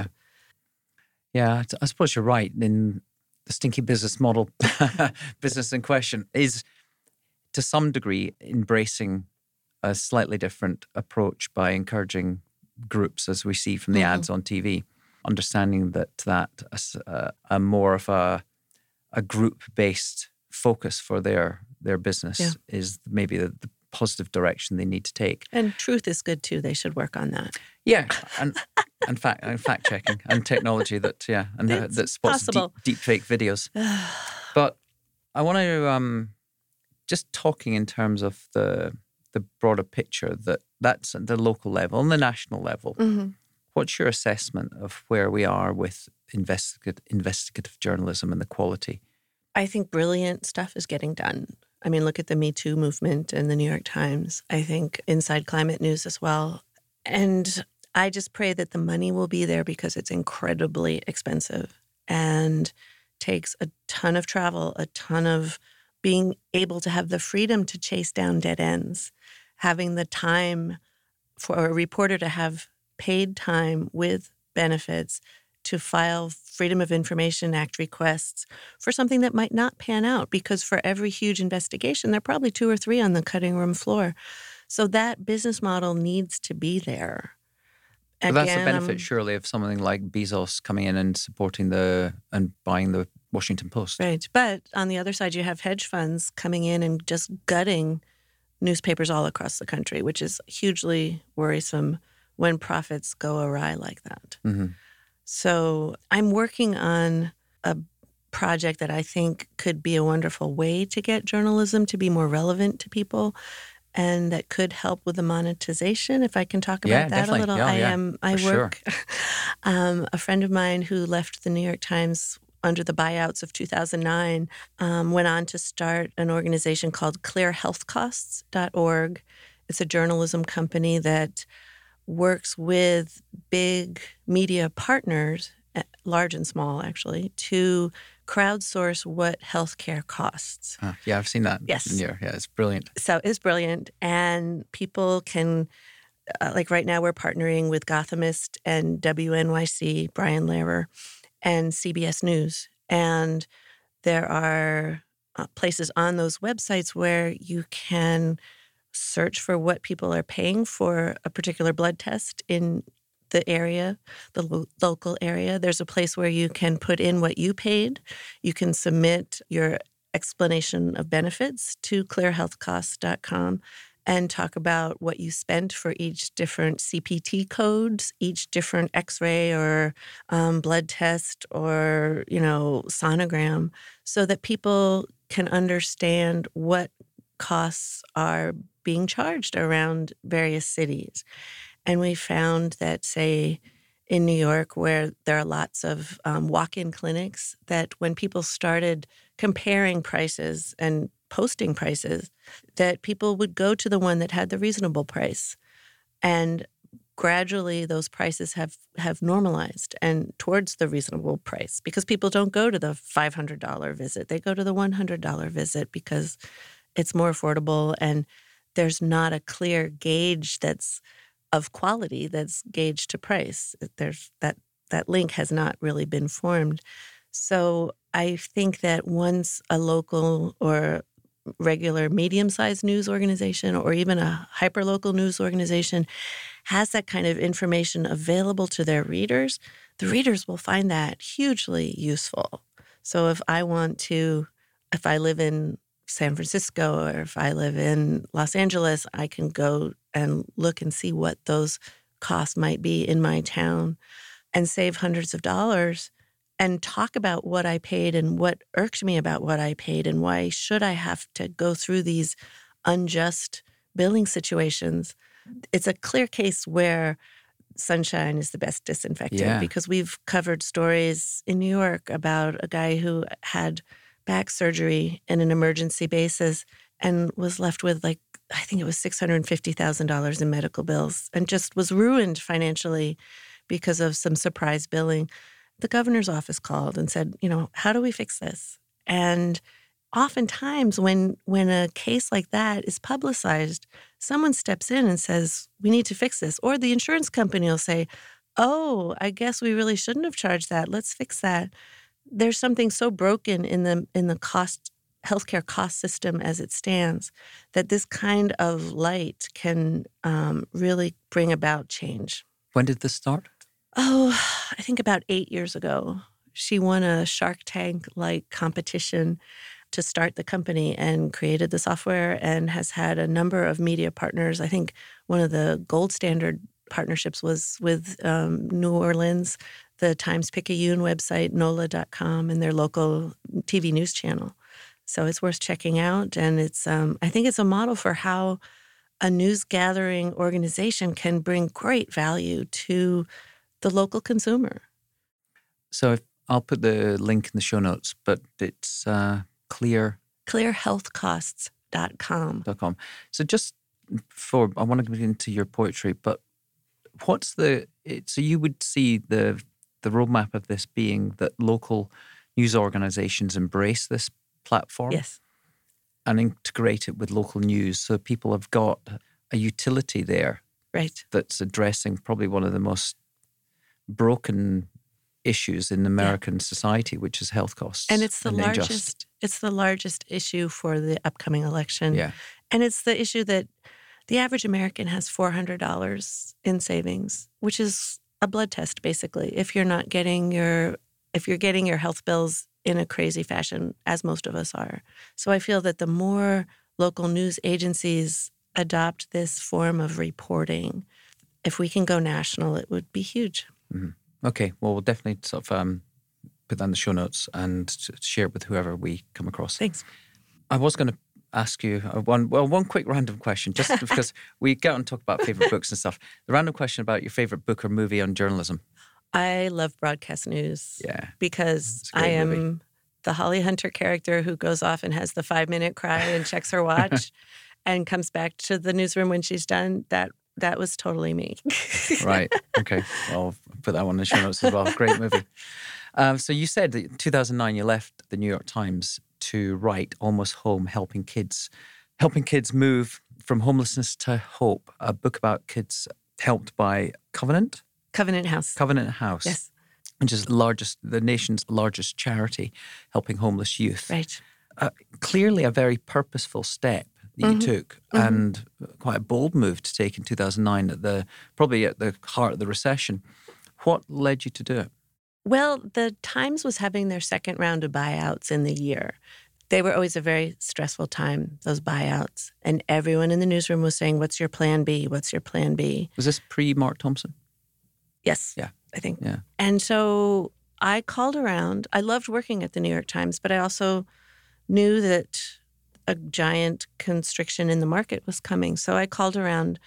yeah, I suppose you're right. In the stinky business model, business in question is to some degree embracing a slightly different approach by encouraging groups, as we see from the Mm-hmm. ads on T V, understanding that that a, a more of a a group-based focus for their their business Yeah. is maybe the, the positive direction they need to take. And truth is good too. They should work on that. Yeah, and and fact and fact checking and technology that yeah and uh, It's that spots deep, possible. deep fake videos. But I want to um, just talking in terms of the the broader picture that that's at the local level and the national level. Mm-hmm. What's your assessment of where we are with investigative investigative journalism and the quality? I think brilliant stuff is getting done. I mean, look at the Me Too movement and the New York Times. I think Inside Climate News as well. And I just pray that the money will be there because it's incredibly expensive and takes a ton of travel, a ton of being able to have the freedom to chase down dead ends, having the time for a reporter to have paid time with benefits to file Freedom of Information Act requests for something that might not pan out, because for every huge investigation, there are probably two or three on the cutting room floor. So that business model needs to be there. But that's the Again, benefit, um, surely, of something like Bezos coming in and supporting the and buying the Washington Post. Right. But on the other side, you have hedge funds coming in and just gutting newspapers all across the country, which is hugely worrisome when profits go awry like that. Mm-hmm. So I'm working on a project that I think could be a wonderful way to get journalism to be more relevant to people, and that could help with the monetization. If I can talk about Yeah, that definitely. a little, Yeah, I yeah, am. I for work. um, a friend of mine who left the New York Times under the buyouts of two thousand nine um, went on to start an organization called clear health costs dot org. It's a journalism company that works with big media partners, large and small actually, to crowdsource what healthcare costs. Ah, yeah, I've seen that. Yes. Yeah, yeah, it's brilliant. So it's brilliant. And people can, uh, like right now we're partnering with Gothamist and W N Y C, Brian Lehrer, and C B S News. And there are uh, places on those websites where you can search for what people are paying for a particular blood test in the area, the lo- local area. There's a place where you can put in what you paid. You can submit your explanation of benefits to clear health costs dot com and talk about what you spent for each different C P T codes, each different X-ray or um, blood test or, you know, sonogram, so that people can understand what costs are being charged around various cities. And we found that, say, in New York, where there are lots of um, walk-in clinics, that when people started comparing prices and posting prices, that people would go to the one that had the reasonable price. And gradually those prices have, have normalized and towards the reasonable price, because people don't go to the five hundred dollars visit. They go to the one hundred dollars visit because it's more affordable and there's not a clear gauge that's of quality that's gauged to price. There's that that link has not really been formed. So I think that once a local or regular medium-sized news organization or even a hyperlocal news organization has that kind of information available to their readers, the readers will find that hugely useful. So if I want to, if I live in San Francisco or if I live in Los Angeles, I can go and look and see what those costs might be in my town and save hundreds of dollars and talk about what I paid and what irked me about what I paid and why should I have to go through these unjust billing situations. It's a clear case where sunshine is the best disinfectant Yeah. because we've covered stories in New York about a guy who had back surgery in an emergency basis and was left with like, I think it was six hundred fifty thousand dollars in medical bills and just was ruined financially because of some surprise billing. The governor's office called and said, you know, how do we fix this? And oftentimes when when a case like that is publicized, someone steps in and says, we need to fix this. Or the insurance company will say, oh, I guess we really shouldn't have charged that. Let's fix that. There's something so broken in the in the cost healthcare cost system as it stands that this kind of light can um, really bring about change. When did this start? Oh, I think about eight years ago. She won a Shark Tank-like competition to start the company and created the software and has had a number of media partners. I think one of the gold standard partnerships was with um, New Orleans, the Times-Picayune website, N O L A dot com, and their local T V news channel. So it's worth checking out. And it's um, I think it's a model for how a news gathering organization can bring great value to the local consumer. So if, I'll put the link in the show notes, but it's uh, clear. clear health costs dot com. .com. So just for, I want to get into your poetry, but what's the, it, so you would see the the roadmap of this being that local news organizations embrace this platform? Yes. And integrate it with local news so people have got a utility there. Right. That's addressing probably one of the most broken issues in American yeah. society, which is health costs. And it's the and largest unjust. It's the largest issue for the upcoming election. Yeah. And it's the issue that the average American has four hundred dollars in savings, which is a blood test basically. If you're not getting your if you're getting your health bills in a crazy fashion, as most of us are. So I feel that the more local news agencies adopt this form of reporting, if we can go national, it would be huge. Mm-hmm. Okay, well, we'll definitely sort of um, put that in the show notes and share it with whoever we come across. Thanks. I was going to ask you one, well, one quick random question, just because we get on and talk about favorite books and stuff. The random question about your favorite book or movie on journalism. I love broadcast news. Yeah. Because I am movie. the Holly Hunter character who goes off and has the five-minute cry and checks her watch and comes back to the newsroom when she's done. That that was totally me. Right. Okay. Well, I'll put that one in the show notes as well. Great movie. Um, so you said that in two thousand nine you left the New York Times to write Almost Home, Helping Kids, helping kids move from homelessness to hope, a book about kids helped by Covenant? Covenant House. Covenant House. Yes. Which is the largest, the nation's largest charity helping homeless youth. Right. Uh, clearly a very purposeful step that mm-hmm. you took mm-hmm. and quite a bold move to take in two thousand nine at the, probably at the heart of the recession. What led you to do it? Well, the Times was having their second round of buyouts in the year. They were always a very stressful time, those buyouts. And everyone in the newsroom was saying, what's your plan B? What's your plan B? Was this pre-Mark Thompson? Yes. Yeah. I think. Yeah. And so I called around. I loved working at the New York Times, but I also knew that a giant constriction in the market was coming. So I called around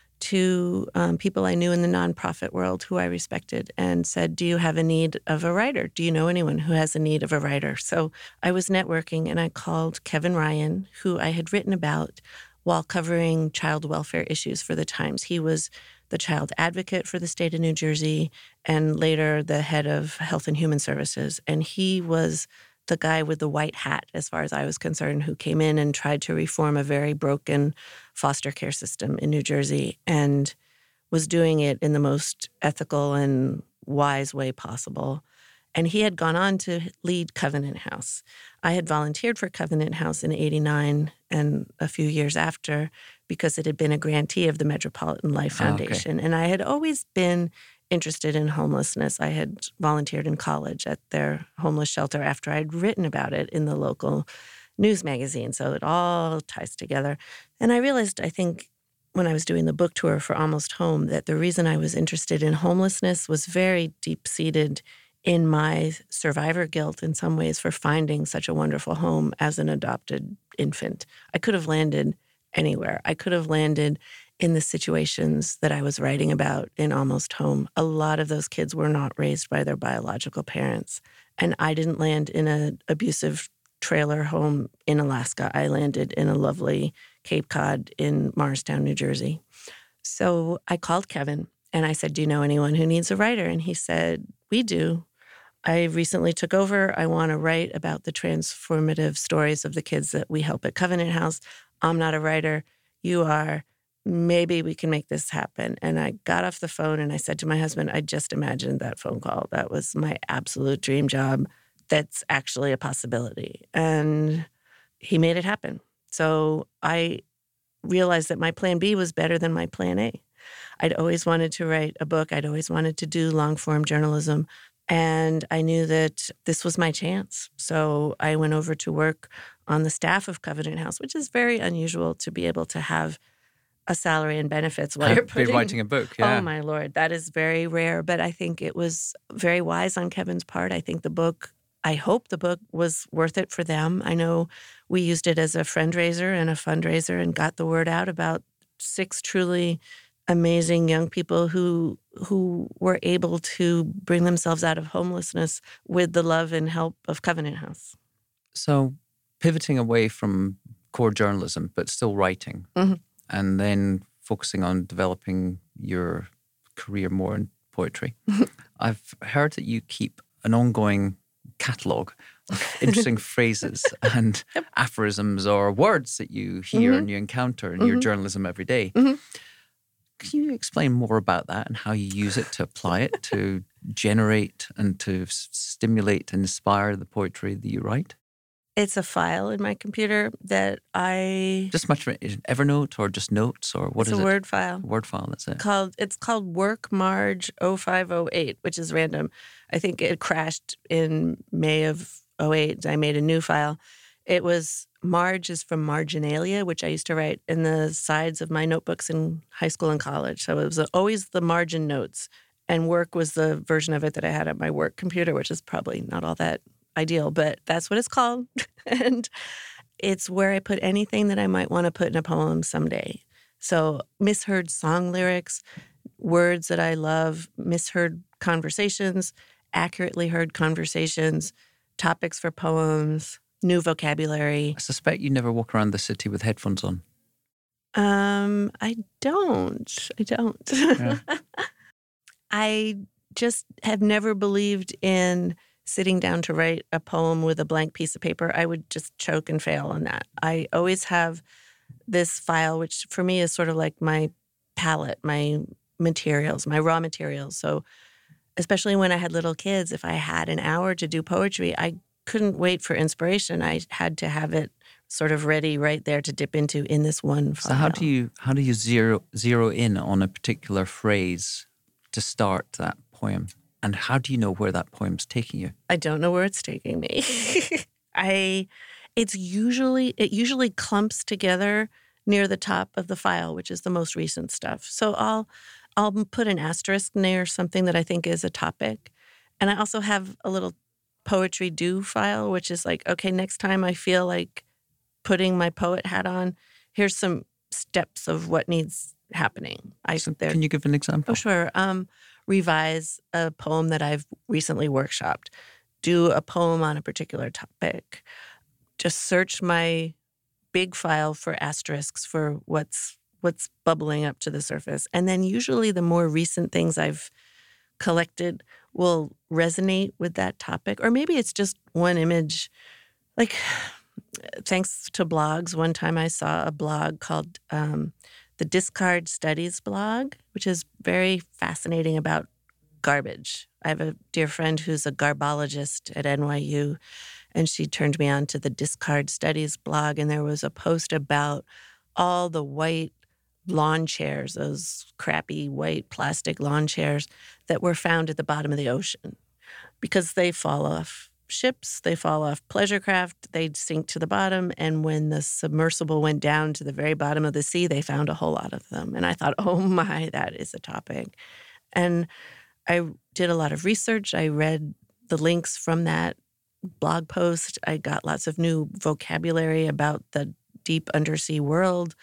to um, people I knew in the nonprofit world who I respected and said, do you have a need of a writer? Do you know anyone who has a need of a writer? So I was networking and I called Kevin Ryan, who I had written about while covering child welfare issues for the Times. He was the child advocate for the state of New Jersey and later the head of Health and Human Services. And he was the guy with the white hat, as far as I was concerned, who came in and tried to reform a very broken foster care system in New Jersey and was doing it in the most ethical and wise way possible. And he had gone on to lead Covenant House. I had volunteered for Covenant House in eighty-nine and a few years after because it had been a grantee of the Metropolitan Life Foundation. Oh, okay. And I had always been interested in homelessness. I had volunteered in college at their homeless shelter after I'd written about it in the local news magazine. So it all ties together. And I realized, I think, when I was doing the book tour for Almost Home, that the reason I was interested in homelessness was very deep-seated in my survivor guilt in some ways for finding such a wonderful home as an adopted infant. I could have landed anywhere. I could have landed in the situations that I was writing about in Almost Home. A lot of those kids were not raised by their biological parents. And I didn't land in an abusive trailer home in Alaska. I landed in a lovely Cape Cod in Morristown, New Jersey. So I called Kevin and I said, do you know anyone who needs a writer? And he said, we do. I recently took over. I want to write about the transformative stories of the kids that we help at Covenant House. I'm not a writer. You are. Maybe we can make this happen. And I got off the phone and I said to my husband, I just imagined that phone call. That was my absolute dream job. That's actually a possibility. And he made it happen. So I realized that my plan B was better than my plan A. I'd always wanted to write a book. I'd always wanted to do long-form journalism. And I knew that this was my chance. So I went over to work on the staff of Covenant House, which is very unusual to be able to have a salary and benefits while you're putting, writing a book. Yeah. Oh, my Lord. That is very rare. But I think it was very wise on Kevin's part. I think the book, I hope the book was worth it for them. I know we used it as a fundraiser and a fundraiser and got the word out about six truly amazing young people who who were able to bring themselves out of homelessness with the love and help of Covenant House. So pivoting away from core journalism, but still writing, mm-hmm. and then focusing on developing your career more in poetry. I've heard that you keep an ongoing catalogue of interesting phrases and yep. aphorisms or words that you hear mm-hmm. and you encounter in mm-hmm. your journalism every day. Mm-hmm. Can you explain more about that and how you use it to apply it to generate and to stimulate and inspire the poetry that you write? It's a file in my computer that I... Just much of it, is it Evernote or just notes or what is it? It's a Word file. Word file, that's it. Called, it's called Work Marge oh five oh eight, which is random. I think it crashed in May of oh eight. I made a new file. It was, Marge is from marginalia, which I used to write in the sides of my notebooks in high school and college. So it was always the margin notes. And work was the version of it that I had at my work computer, which is probably not all that ideal, but that's what it's called. And it's where I put anything that I might want to put in a poem someday. So misheard song lyrics, words that I love, misheard conversations, accurately heard conversations, topics for poems, new vocabulary. I suspect you never walk around the city with headphones on. Um, I don't. I don't. Yeah. I just have never believed in sitting down to write a poem with a blank piece of paper. I would just choke and fail on that. I always have this file, which for me is sort of like my palette, my materials, my raw materials. So especially when I had little kids, if I had an hour to do poetry, I couldn't wait for inspiration. I had to have it sort of ready right there to dip into in this one file. So how do you how do you zero zero in on a particular phrase to start that poem? And how do you know where that poem's taking you? I don't know where it's taking me. I it's usually it usually clumps together near the top of the file, which is the most recent stuff. So I'll I'll put an asterisk near something that I think is a topic. And I also have a little poetry do file, which is like, okay, next time I feel like putting my poet hat on, here's some steps of what needs happening. I so Can you give an example? Oh, sure. Um, revise a poem that I've recently workshopped. Do a poem on a particular topic. Just search my big file for asterisks for what's what's bubbling up to the surface. And then usually the more recent things I've collected will resonate with that topic. Or maybe it's just one image. Like, thanks to blogs, one time I saw a blog called um, the Discard Studies blog, which is very fascinating about garbage. I have a dear friend who's a garbologist at N Y U, and she turned me on to the Discard Studies blog, and there was a post about all the white lawn chairs, those crappy white plastic lawn chairs that were found at the bottom of the ocean because they fall off ships, they fall off pleasure craft, they sink to the bottom. And when the submersible went down to the very bottom of the sea, they found a whole lot of them. And I thought, oh my, that is a topic. And I did a lot of research. I read the links from that blog post. I got lots of new vocabulary about the deep undersea world.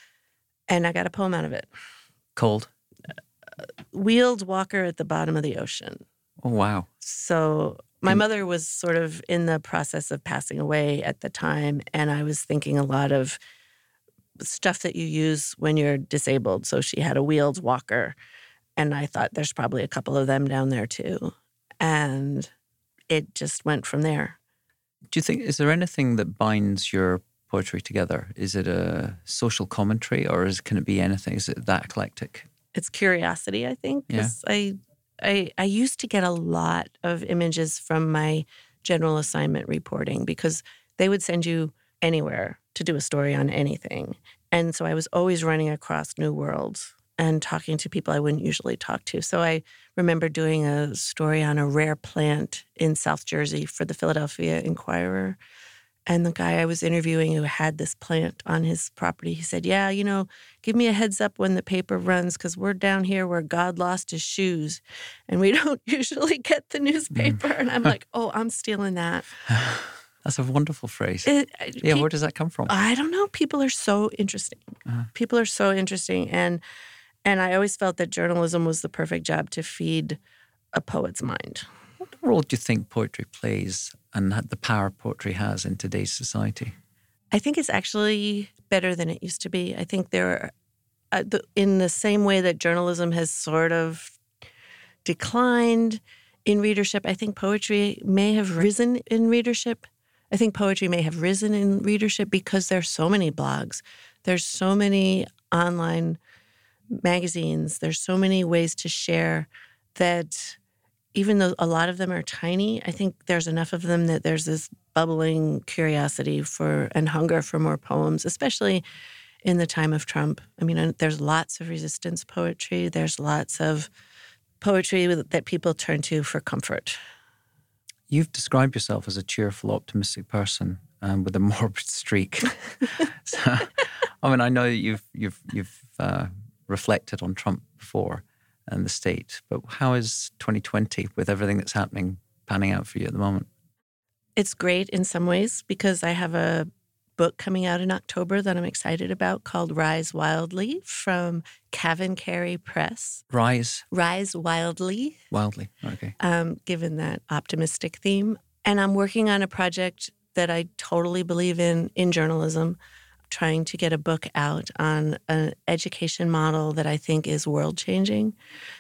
And I got a poem out of it. Called? Uh, Wheeled Walker at the Bottom of the Ocean. Oh, wow. So my mother was sort of in the process of passing away at the time, and I was thinking a lot of stuff that you use when you're disabled. So she had a wheeled walker, and I thought there's probably a couple of them down there too. And it just went from there. Do you think, is there anything that binds your poetry together? Is it a social commentary, or is can it be anything? Is it that eclectic? It's curiosity, I think. Yeah. I, I, I used to get a lot of images from my general assignment reporting because they would send you anywhere to do a story on anything. And so I was always running across new worlds and talking to people I wouldn't usually talk to. So I remember doing a story on a rare plant in South Jersey for the Philadelphia Inquirer. And the guy I was interviewing who had this plant on his property, he said, yeah, you know, give me a heads up when the paper runs because we're down here where God lost his shoes and we don't usually get the newspaper. Mm. And I'm like, oh, I'm stealing that. That's a wonderful phrase. It, yeah, pe- where does that come from? I don't know. People are so interesting. Uh-huh. People are so interesting. And and I always felt that journalism was the perfect job to feed a poet's mind. What role do you think poetry plays and the power poetry has in today's society? I think it's actually better than it used to be. I think there are, uh, the, in the same way that journalism has sort of declined in readership, I think poetry may have risen in readership. I think poetry may have risen in readership because there's so many blogs. There's so many online magazines. There's so many ways to share that even though a lot of them are tiny, I think there's enough of them that there's this bubbling curiosity for and hunger for more poems, especially in the time of Trump. I mean, there's lots of resistance poetry. There's lots of poetry that people turn to for comfort. You've described yourself as a cheerful, optimistic person um, with a morbid streak. So, I mean, I know that you've you've you've uh, reflected on Trump before and the state, but how is twenty twenty with everything that's happening panning out for you at the moment? It's great in some ways because I have a book coming out in October that I'm excited about called Rise Wildly from Cavan Carey Press. Rise? Rise Wildly. Wildly, okay. Um, given that optimistic theme. And I'm working on a project that I totally believe in, in journalism, trying to get a book out on an education model that I think is world-changing.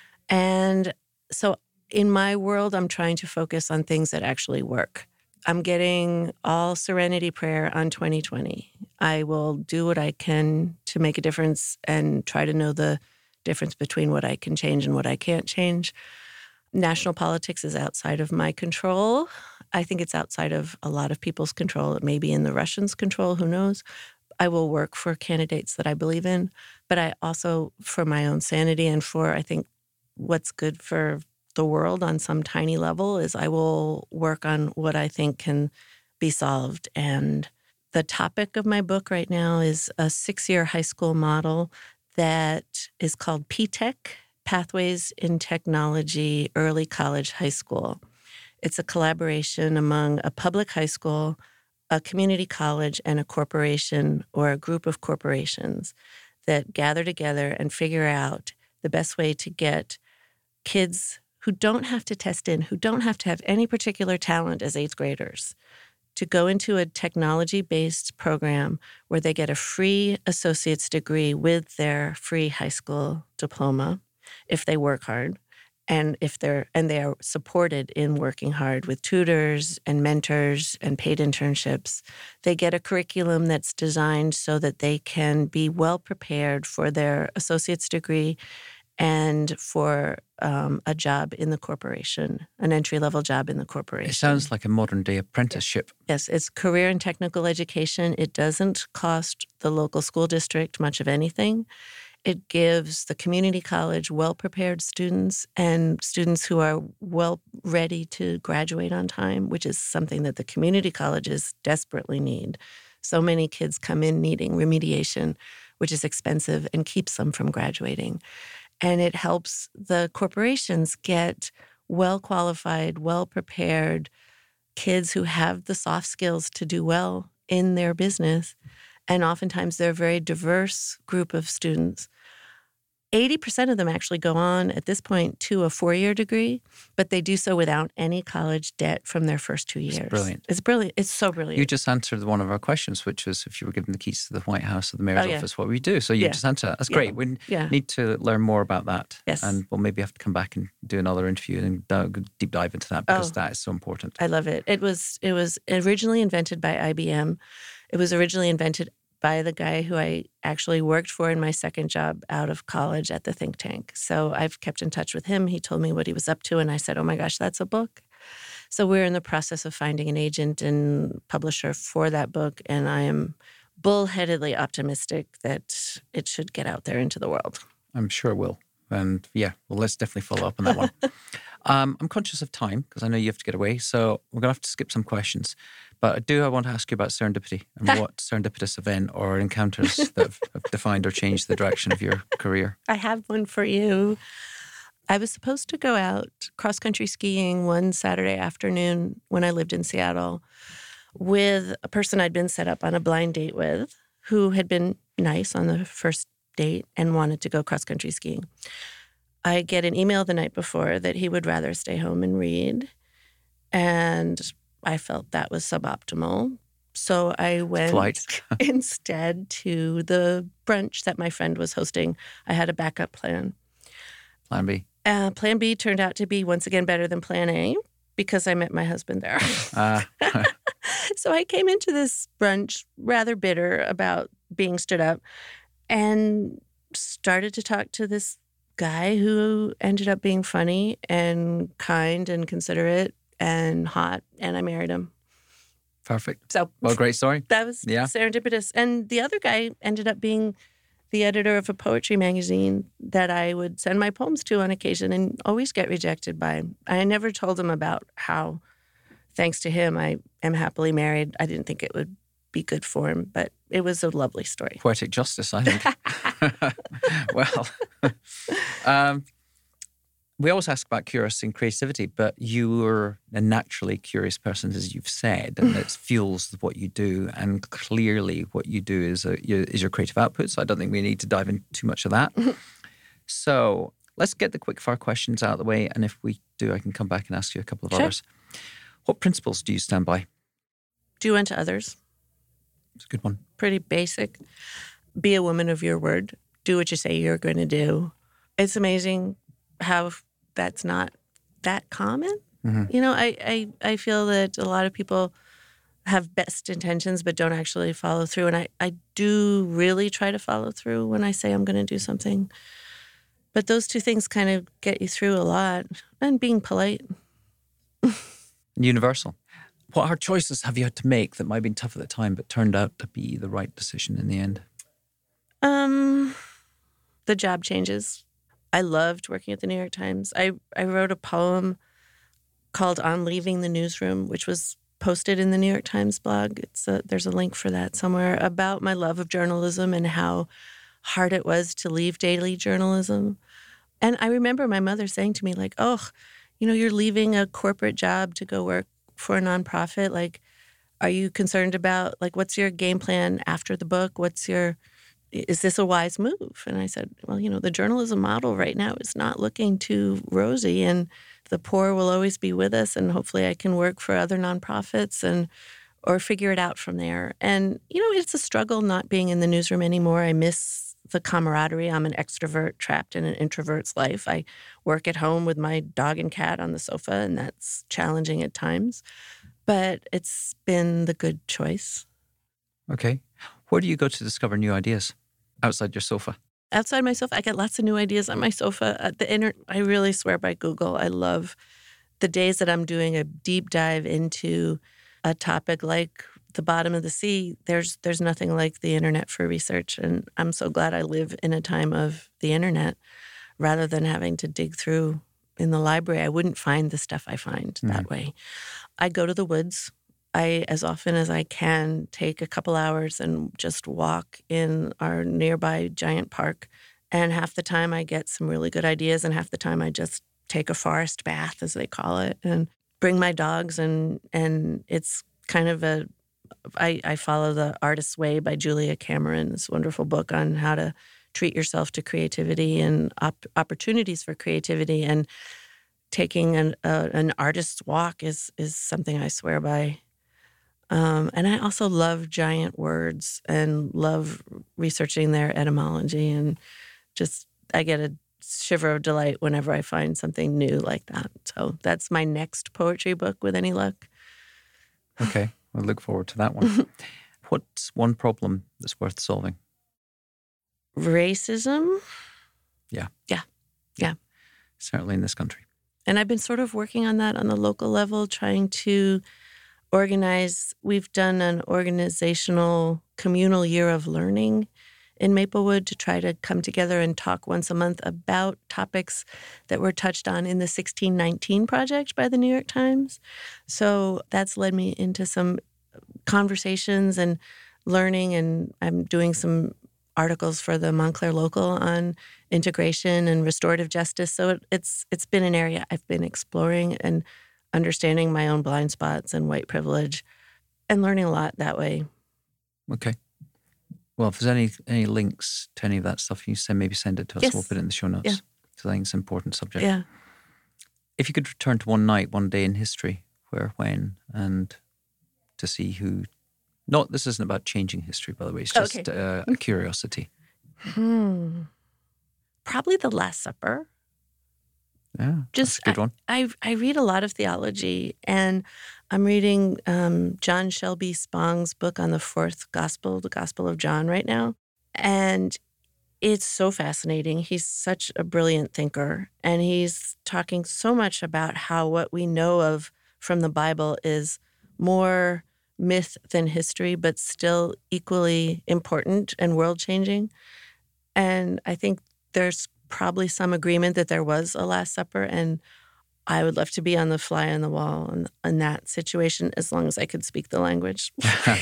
And so in my world, I'm trying to focus on things that actually work. I'm getting all serenity prayer on twenty twenty. I will do what I can to make a difference and try to know the difference between what I can change and what I can't change. National politics is outside of my control. I think it's outside of a lot of people's control. It may be in the Russians' control, who knows? I will work for candidates that I believe in, but I also, for my own sanity and for, I think, what's good for the world on some tiny level is I will work on what I think can be solved. And the topic of my book right now is a six-year high school model that is called P TECH, Pathways in Technology Early College High School. It's a collaboration among a public high school, a community college, and a corporation or a group of corporations that gather together and figure out the best way to get kids who don't have to test in, who don't have to have any particular talent as eighth graders, to go into a technology-based program where they get a free associate's degree with their free high school diploma if they work hard, and if they're and they are supported in working hard with tutors and mentors and paid internships. They get a curriculum that's designed so that they can be well prepared for their associate's degree and for um, a job in the corporation, an entry-level job in the corporation. It sounds like a modern-day apprenticeship. Yes, it's career and technical education. It doesn't cost the local school district much of anything. It gives the community college well-prepared students and students who are well ready to graduate on time, which is something that the community colleges desperately need. So many kids come in needing remediation, which is expensive and keeps them from graduating. And it helps the corporations get well-qualified, well-prepared kids who have the soft skills to do well in their business. And oftentimes they're a very diverse group of students. eighty percent of them actually go on at this point to a four-year degree, but they do so without any college debt from their first two years. It's brilliant. It's brilliant. It's so brilliant. You just answered one of our questions, which was if you were given the keys to the White House or the mayor's Oh, yeah. office, what would you do? So you Yeah. just answered that. That's Yeah. great. We Yeah. need to learn more about that. Yes. And we'll maybe have to come back and do another interview and uh, deep dive into that because Oh. that is so important. I love it. It was it was originally invented by I B M. It was originally invented by the guy who I actually worked for in my second job out of college at the think tank. So I've kept in touch with him. He told me what he was up to, and I said, oh my gosh, that's a book. So we're in the process of finding an agent and publisher for that book, and I am bullheadedly optimistic that it should get out there into the world. I'm sure it will. And yeah, well, let's definitely follow up on that one. um, I'm conscious of time because I know you have to get away. So we're going to have to skip some questions. But I do I want to ask you about serendipity and what serendipitous event or encounters that have, have defined or changed the direction of your career. I have one for you. I was supposed to go out cross-country skiing one Saturday afternoon when I lived in Seattle with a person I'd been set up on a blind date with who had been nice on the first date and wanted to go cross-country skiing. I get an email the night before that he would rather stay home and read, and I felt that was suboptimal. So I went Flight. instead to the brunch that my friend was hosting. I had a backup plan. Plan B. Uh, plan B turned out to be once again better than plan A because I met my husband there. Uh, So I came into this brunch rather bitter about being stood up and started to talk to this guy who ended up being funny and kind and considerate and hot, and I married him. perfect. So Well, great story. that was Yeah. serendipitous. And the other guy ended up being the editor of a poetry magazine that I would send my poems to on occasion and always get rejected by. I never told him about how, thanks to him, I am happily married. I didn't think it would be good for him, but it was a lovely story. Poetic justice, I think. Well, um, we always ask about curiosity and creativity, but you're a naturally curious person, as you've said, and it fuels what you do. And clearly, what you do is a, is your creative output. So I don't think we need to dive into too much of that. So let's get the quick-fire questions out of the way, and if we do, I can come back and ask you a couple of Sure. others. What principles do you stand by? Do unto others. It's a good one. Pretty basic. Be a woman of your word. Do what you say you're going to do. It's amazing how that's not that common. Mm-hmm. You know, I, I, I feel that a lot of people have best intentions but don't actually follow through. And I, I do really try to follow through when I say I'm going to do something. But those two things kind of get you through a lot. And being polite. Universal. What hard choices have you had to make that might have been tough at the time but turned out to be the right decision in the end? Um, the job changes. I loved working at the New York Times. I, I wrote a poem called On Leaving the Newsroom, which was posted in the New York Times blog. It's a, there's a link for that somewhere, about my love of journalism and how hard it was to leave daily journalism. And I remember my mother saying to me, like, oh, you know, you're leaving a corporate job to go work for a nonprofit. Like, are you concerned about, like, what's your game plan after the book? What's your, is this a wise move? And I said, well, you know, the journalism model right now is not looking too rosy, and the poor will always be with us, and hopefully I can work for other nonprofits and or figure it out from there. And, you know, it's a struggle not being in the newsroom anymore. I miss the camaraderie. I'm an extrovert trapped in an introvert's life. I work at home with my dog and cat on the sofa, and that's challenging at times. But it's been the good choice. Okay. Where do you go to discover new ideas outside your sofa? outside myself, I get lots of new ideas on my sofa. At the inter- I really swear by Google. I love the days that I'm doing a deep dive into a topic like the bottom of the sea. There's there's nothing like the internet for research. And I'm so glad I live in a time of the internet rather than having to dig through in the library. I wouldn't find the stuff I find mm-hmm. that way. I go to the woods. I, as often as I can, take a couple hours and just walk in our nearby giant park. And half the time I get some really good ideas, and half the time I just take a forest bath, as they call it, and bring my dogs. And and it's kind of a, I, I follow The Artist's Way by Julia Cameron, this wonderful book on how to treat yourself to creativity and op- opportunities for creativity. And taking an, uh, an artist's walk is is something I swear by. Um, and I also love giant words and love researching their etymology, and just I get a shiver of delight whenever I find something new like that. So that's my next poetry book with any luck. Okay, we'll look forward to that one. What's one problem that's worth solving? Racism. Yeah. Yeah. Yeah. Certainly in this country. And I've been sort of working on that on the local level, trying to organize. We've done an organizational communal year of learning in Maplewood to try to come together and talk once a month about topics that were touched on in the sixteen nineteen Project by the New York Times. So that's led me into some conversations and learning, and I'm doing some articles for the Montclair Local on integration and restorative justice. So it, it's it's been an area I've been exploring and understanding my own blind spots and white privilege, and learning a lot that way. Okay. Well, if there's any any links to any of that stuff, you send maybe send it to us. Yes. We'll put it in the show notes. Yeah. Because I think it's an important subject. Yeah. If you could return to one night, one day in history, where, when, and to see who... Not, this isn't about changing history, by the way. It's just okay. uh, a curiosity. Hmm. Probably the Last Supper. Yeah, Just, that's a good one. I, I, I read a lot of theology, and I'm reading um, John Shelby Spong's book on the fourth gospel, the Gospel of John, right now. And it's so fascinating. He's such a brilliant thinker, and he's talking so much about how what we know of from the Bible is more myth than history, but still equally important and world-changing. And I think there's probably some agreement that there was a Last Supper, and I would love to be on the fly on the wall in, in that situation, as long as I could speak the language.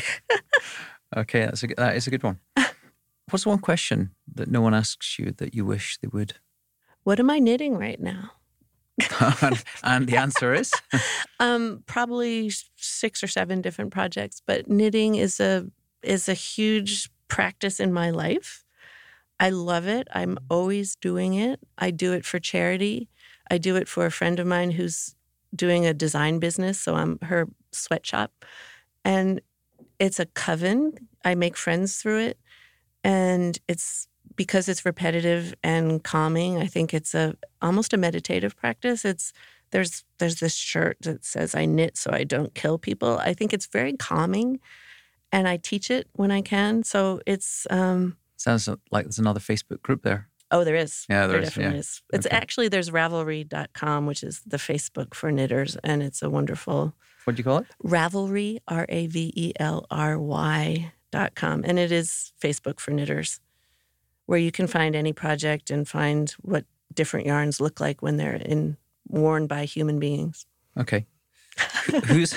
Okay, that's a, that is a good one. What's one question that no one asks you that you wish they would? What am I knitting right now? and, and the answer is? um, probably six or seven different projects, but knitting is a is a huge practice in my life. I love it. I'm always doing it. I do it for charity. I do it for a friend of mine who's doing a design business, so I'm her sweatshop. And it's a coven. I make friends through it. And it's because it's repetitive and calming. I think it's a almost a meditative practice. It's there's there's this shirt that says I knit so I don't kill people. I think it's very calming, and I teach it when I can. So it's um sounds like there's another Facebook group there. Oh, there is. Yeah, there, there is, definitely yeah. is. It's okay. actually, there's Ravelry dot com, which is the Facebook for knitters, and it's a wonderful... What do you call it? Ravelry, R A V E L R Y dot com. And it is Facebook for knitters, where you can find any project and find what different yarns look like when they're in worn by human beings. Okay. Who's...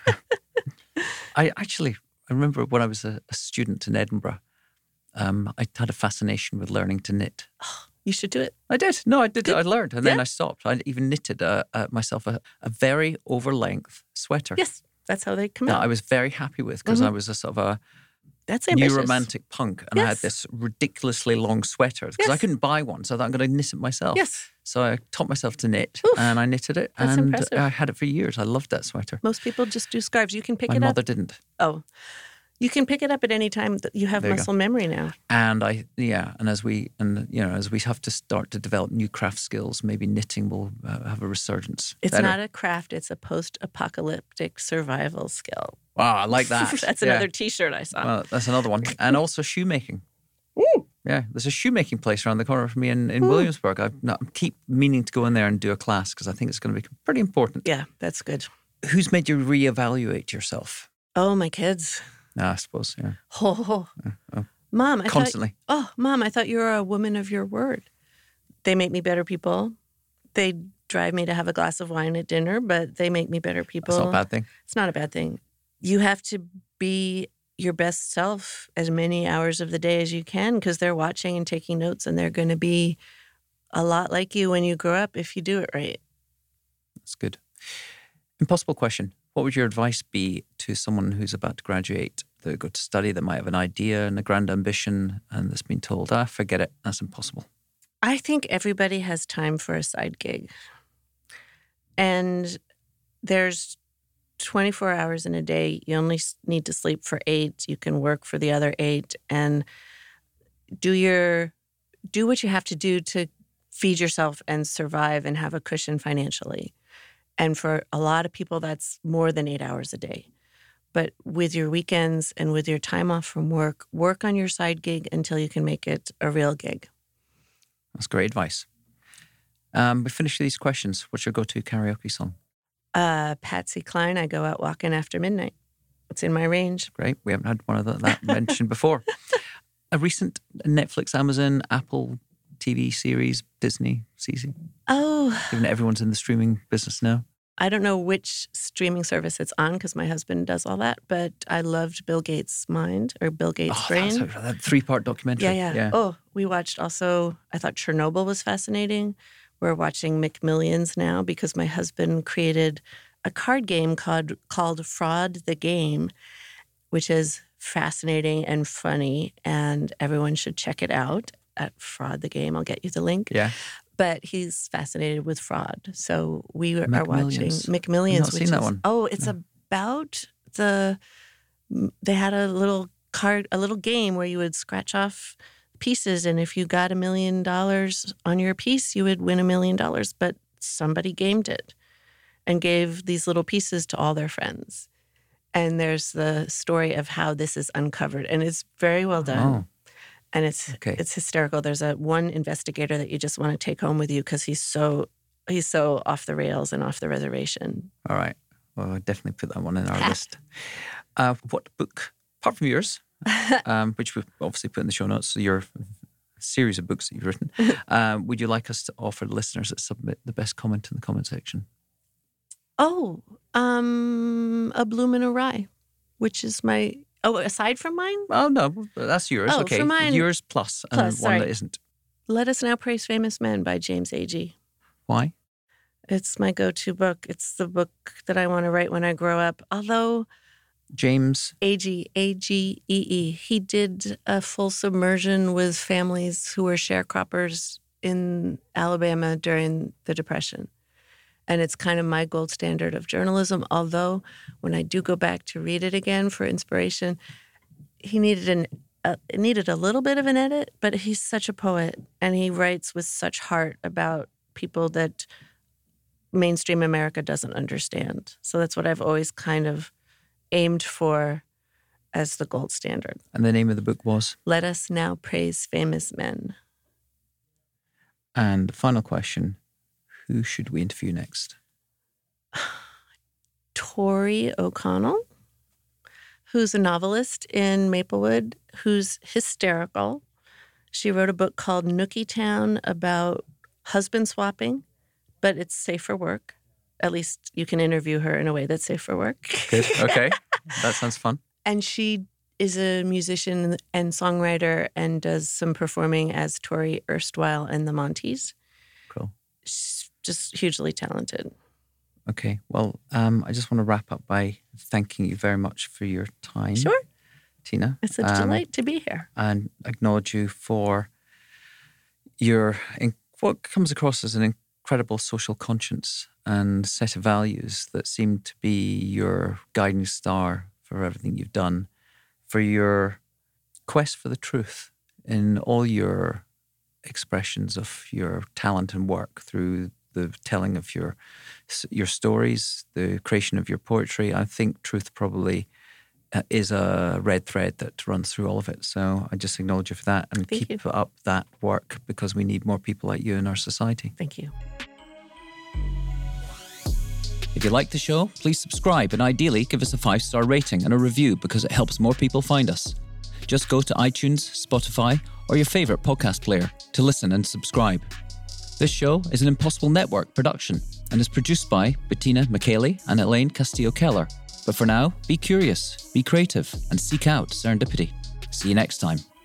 I actually, I remember when I was a, a student in Edinburgh, Um, I had a fascination with learning to knit. Oh, you should do it. I did. No, I did. Good. I learned, and Yeah. then I stopped. I even knitted uh, uh, myself a, a very over-length sweater. Yes, that's how they come That out. I was very happy with because Mhm. I was a sort of a That's new ambitious. romantic punk, and I had Yes. this ridiculously long sweater because I Yes. couldn't buy one, so I thought I'm going to knit it myself. Yes. So I taught myself to knit, Oof. and I knitted it, That's and impressive. I had it for years. I loved that sweater. Most people just do scarves. You can pick My it mother up. didn't. Oh, you can pick it up at any time. That you have There you muscle memory now. And I, yeah, and as we, and you know, as we have to start to develop new craft skills, maybe knitting will uh, have a resurgence. It's Better. not a craft. It's a post-apocalyptic survival skill. Wow, I like that. That's Yeah. another T-shirt I saw. Well, that's another one. And also shoemaking. Ooh. Yeah, there's a shoemaking place around the corner from me in, in Ooh. Williamsburg. I keep meaning to go in there and do a class because I think it's going to be pretty important. Yeah, that's good. Who's made you reevaluate yourself? Oh, my kids. Ah, I suppose, yeah. Oh, Yeah, oh. Mom, I Constantly. thought, oh, Mom, I thought you were a woman of your word. They make me better people. They drive me to have a glass of wine at dinner, but they make me better people. That's not a bad thing. It's not a bad thing. You have to be your best self as many hours of the day as you can because they're watching and taking notes, and they're going to be a lot like you when you grow up if you do it right. That's good. Impossible question. What would your advice be to someone who's about to graduate, that go to study, that might have an idea and a grand ambition and that's been told, ah, forget it, that's impossible? I think everybody has time for a side gig. And there's twenty-four hours in a day. You only need to sleep for eight. You can work for the other eight and do your do what you have to do to feed yourself and survive and have a cushion financially. And for a lot of people, that's more than eight hours a day. But with your weekends and with your time off from work, work on your side gig until you can make it a real gig. That's great advice. Um, we finished these questions. What's your go-to karaoke song? Uh, Patsy Cline, I Go Out Walking After Midnight. It's in my range. Great. We haven't had one of that, that mentioned before. A recent Netflix, Amazon, Apple T V series, Disney, C C. Oh. Given that everyone's in the streaming business now. I don't know which streaming service it's on because my husband does all that, but I loved Bill Gates' Mind or Bill Gates' Oh, Brain. That, was, that three-part documentary. Yeah, yeah, yeah. Oh, we watched also, I thought Chernobyl was fascinating. We're watching McMillions now because my husband created a card game called, called Fraud the Game, which is fascinating and funny, and everyone should check it out at Fraud the Game. I'll get you the link. Yeah. But he's fascinated with fraud. So we are McMillions. watching McMillions. I've not which seen that is, one. Oh, it's No. about the, they had a little card, a little game where you would scratch off pieces. And if you got a million dollars on your piece, you would win a million dollars. But somebody gamed it and gave these little pieces to all their friends. And there's the story of how this is uncovered. And it's very well done. Oh. And it's Okay. it's hysterical. There's a one investigator that you just want to take home with you because he's so he's so off the rails and off the reservation. All right. Well, I'll definitely put that one in our list. Uh, what book, apart from yours, um, which we've obviously put in the show notes, so your series of books that you've written, uh, would you like us to offer listeners that submit the best comment in the comment section? Oh, um, A Bloom in a Rye, which is my oh aside from mine. Oh no, that's yours. Oh, okay, for mine- yours plus, and Plus, one sorry. that isn't. Let Us Now Praise Famous Men by James Agee. Why? It's my go-to book. It's the book that I want to write when I grow up. Although James. Agee, A G E E, he did a full submersion with families who were sharecroppers in Alabama during the Depression. And it's kind of my gold standard of journalism. Although when I do go back to read it again for inspiration, he needed an uh, it needed a little bit of an edit, but he's such a poet and he writes with such heart about people that mainstream America doesn't understand. So that's what I've always kind of aimed for as the gold standard. And the name of the book was? Let Us Now Praise Famous Men. And the final question, who should we interview next? Tori O'Connell, who's a novelist in Maplewood, who's hysterical. She wrote a book called Nookie Town about husband swapping, but it's safe for work. At least you can interview her in a way that's safe for work. Good. Okay. That sounds fun. And she is a musician and songwriter and does some performing as Tori Erstwhile and the Montees. Cool. She's just hugely talented. Okay. Well, um, I just want to wrap up by thanking you very much for your time. Sure. Tina. It's a Um, delight to be here. And acknowledge you for your, in, what comes across as an incredible social conscience and set of values that seem to be your guiding star for everything you've done, for your quest for the truth in all your expressions of your talent and work through the telling of your your stories, the creation of your poetry. I think truth probably uh, is a red thread that runs through all of it. So I just acknowledge you for that and Thank keep you. up that work, because we need more people like you in our society. Thank you. If you like the show, please subscribe and ideally give us a five-star rating and a review, because it helps more people find us. Just go to iTunes, Spotify, or your favourite podcast player to listen and subscribe. This show is an Impossible Network production and is produced by Bettina McKaylee and Elaine Castillo-Keller. But for now, be curious, be creative, and seek out serendipity. See you next time.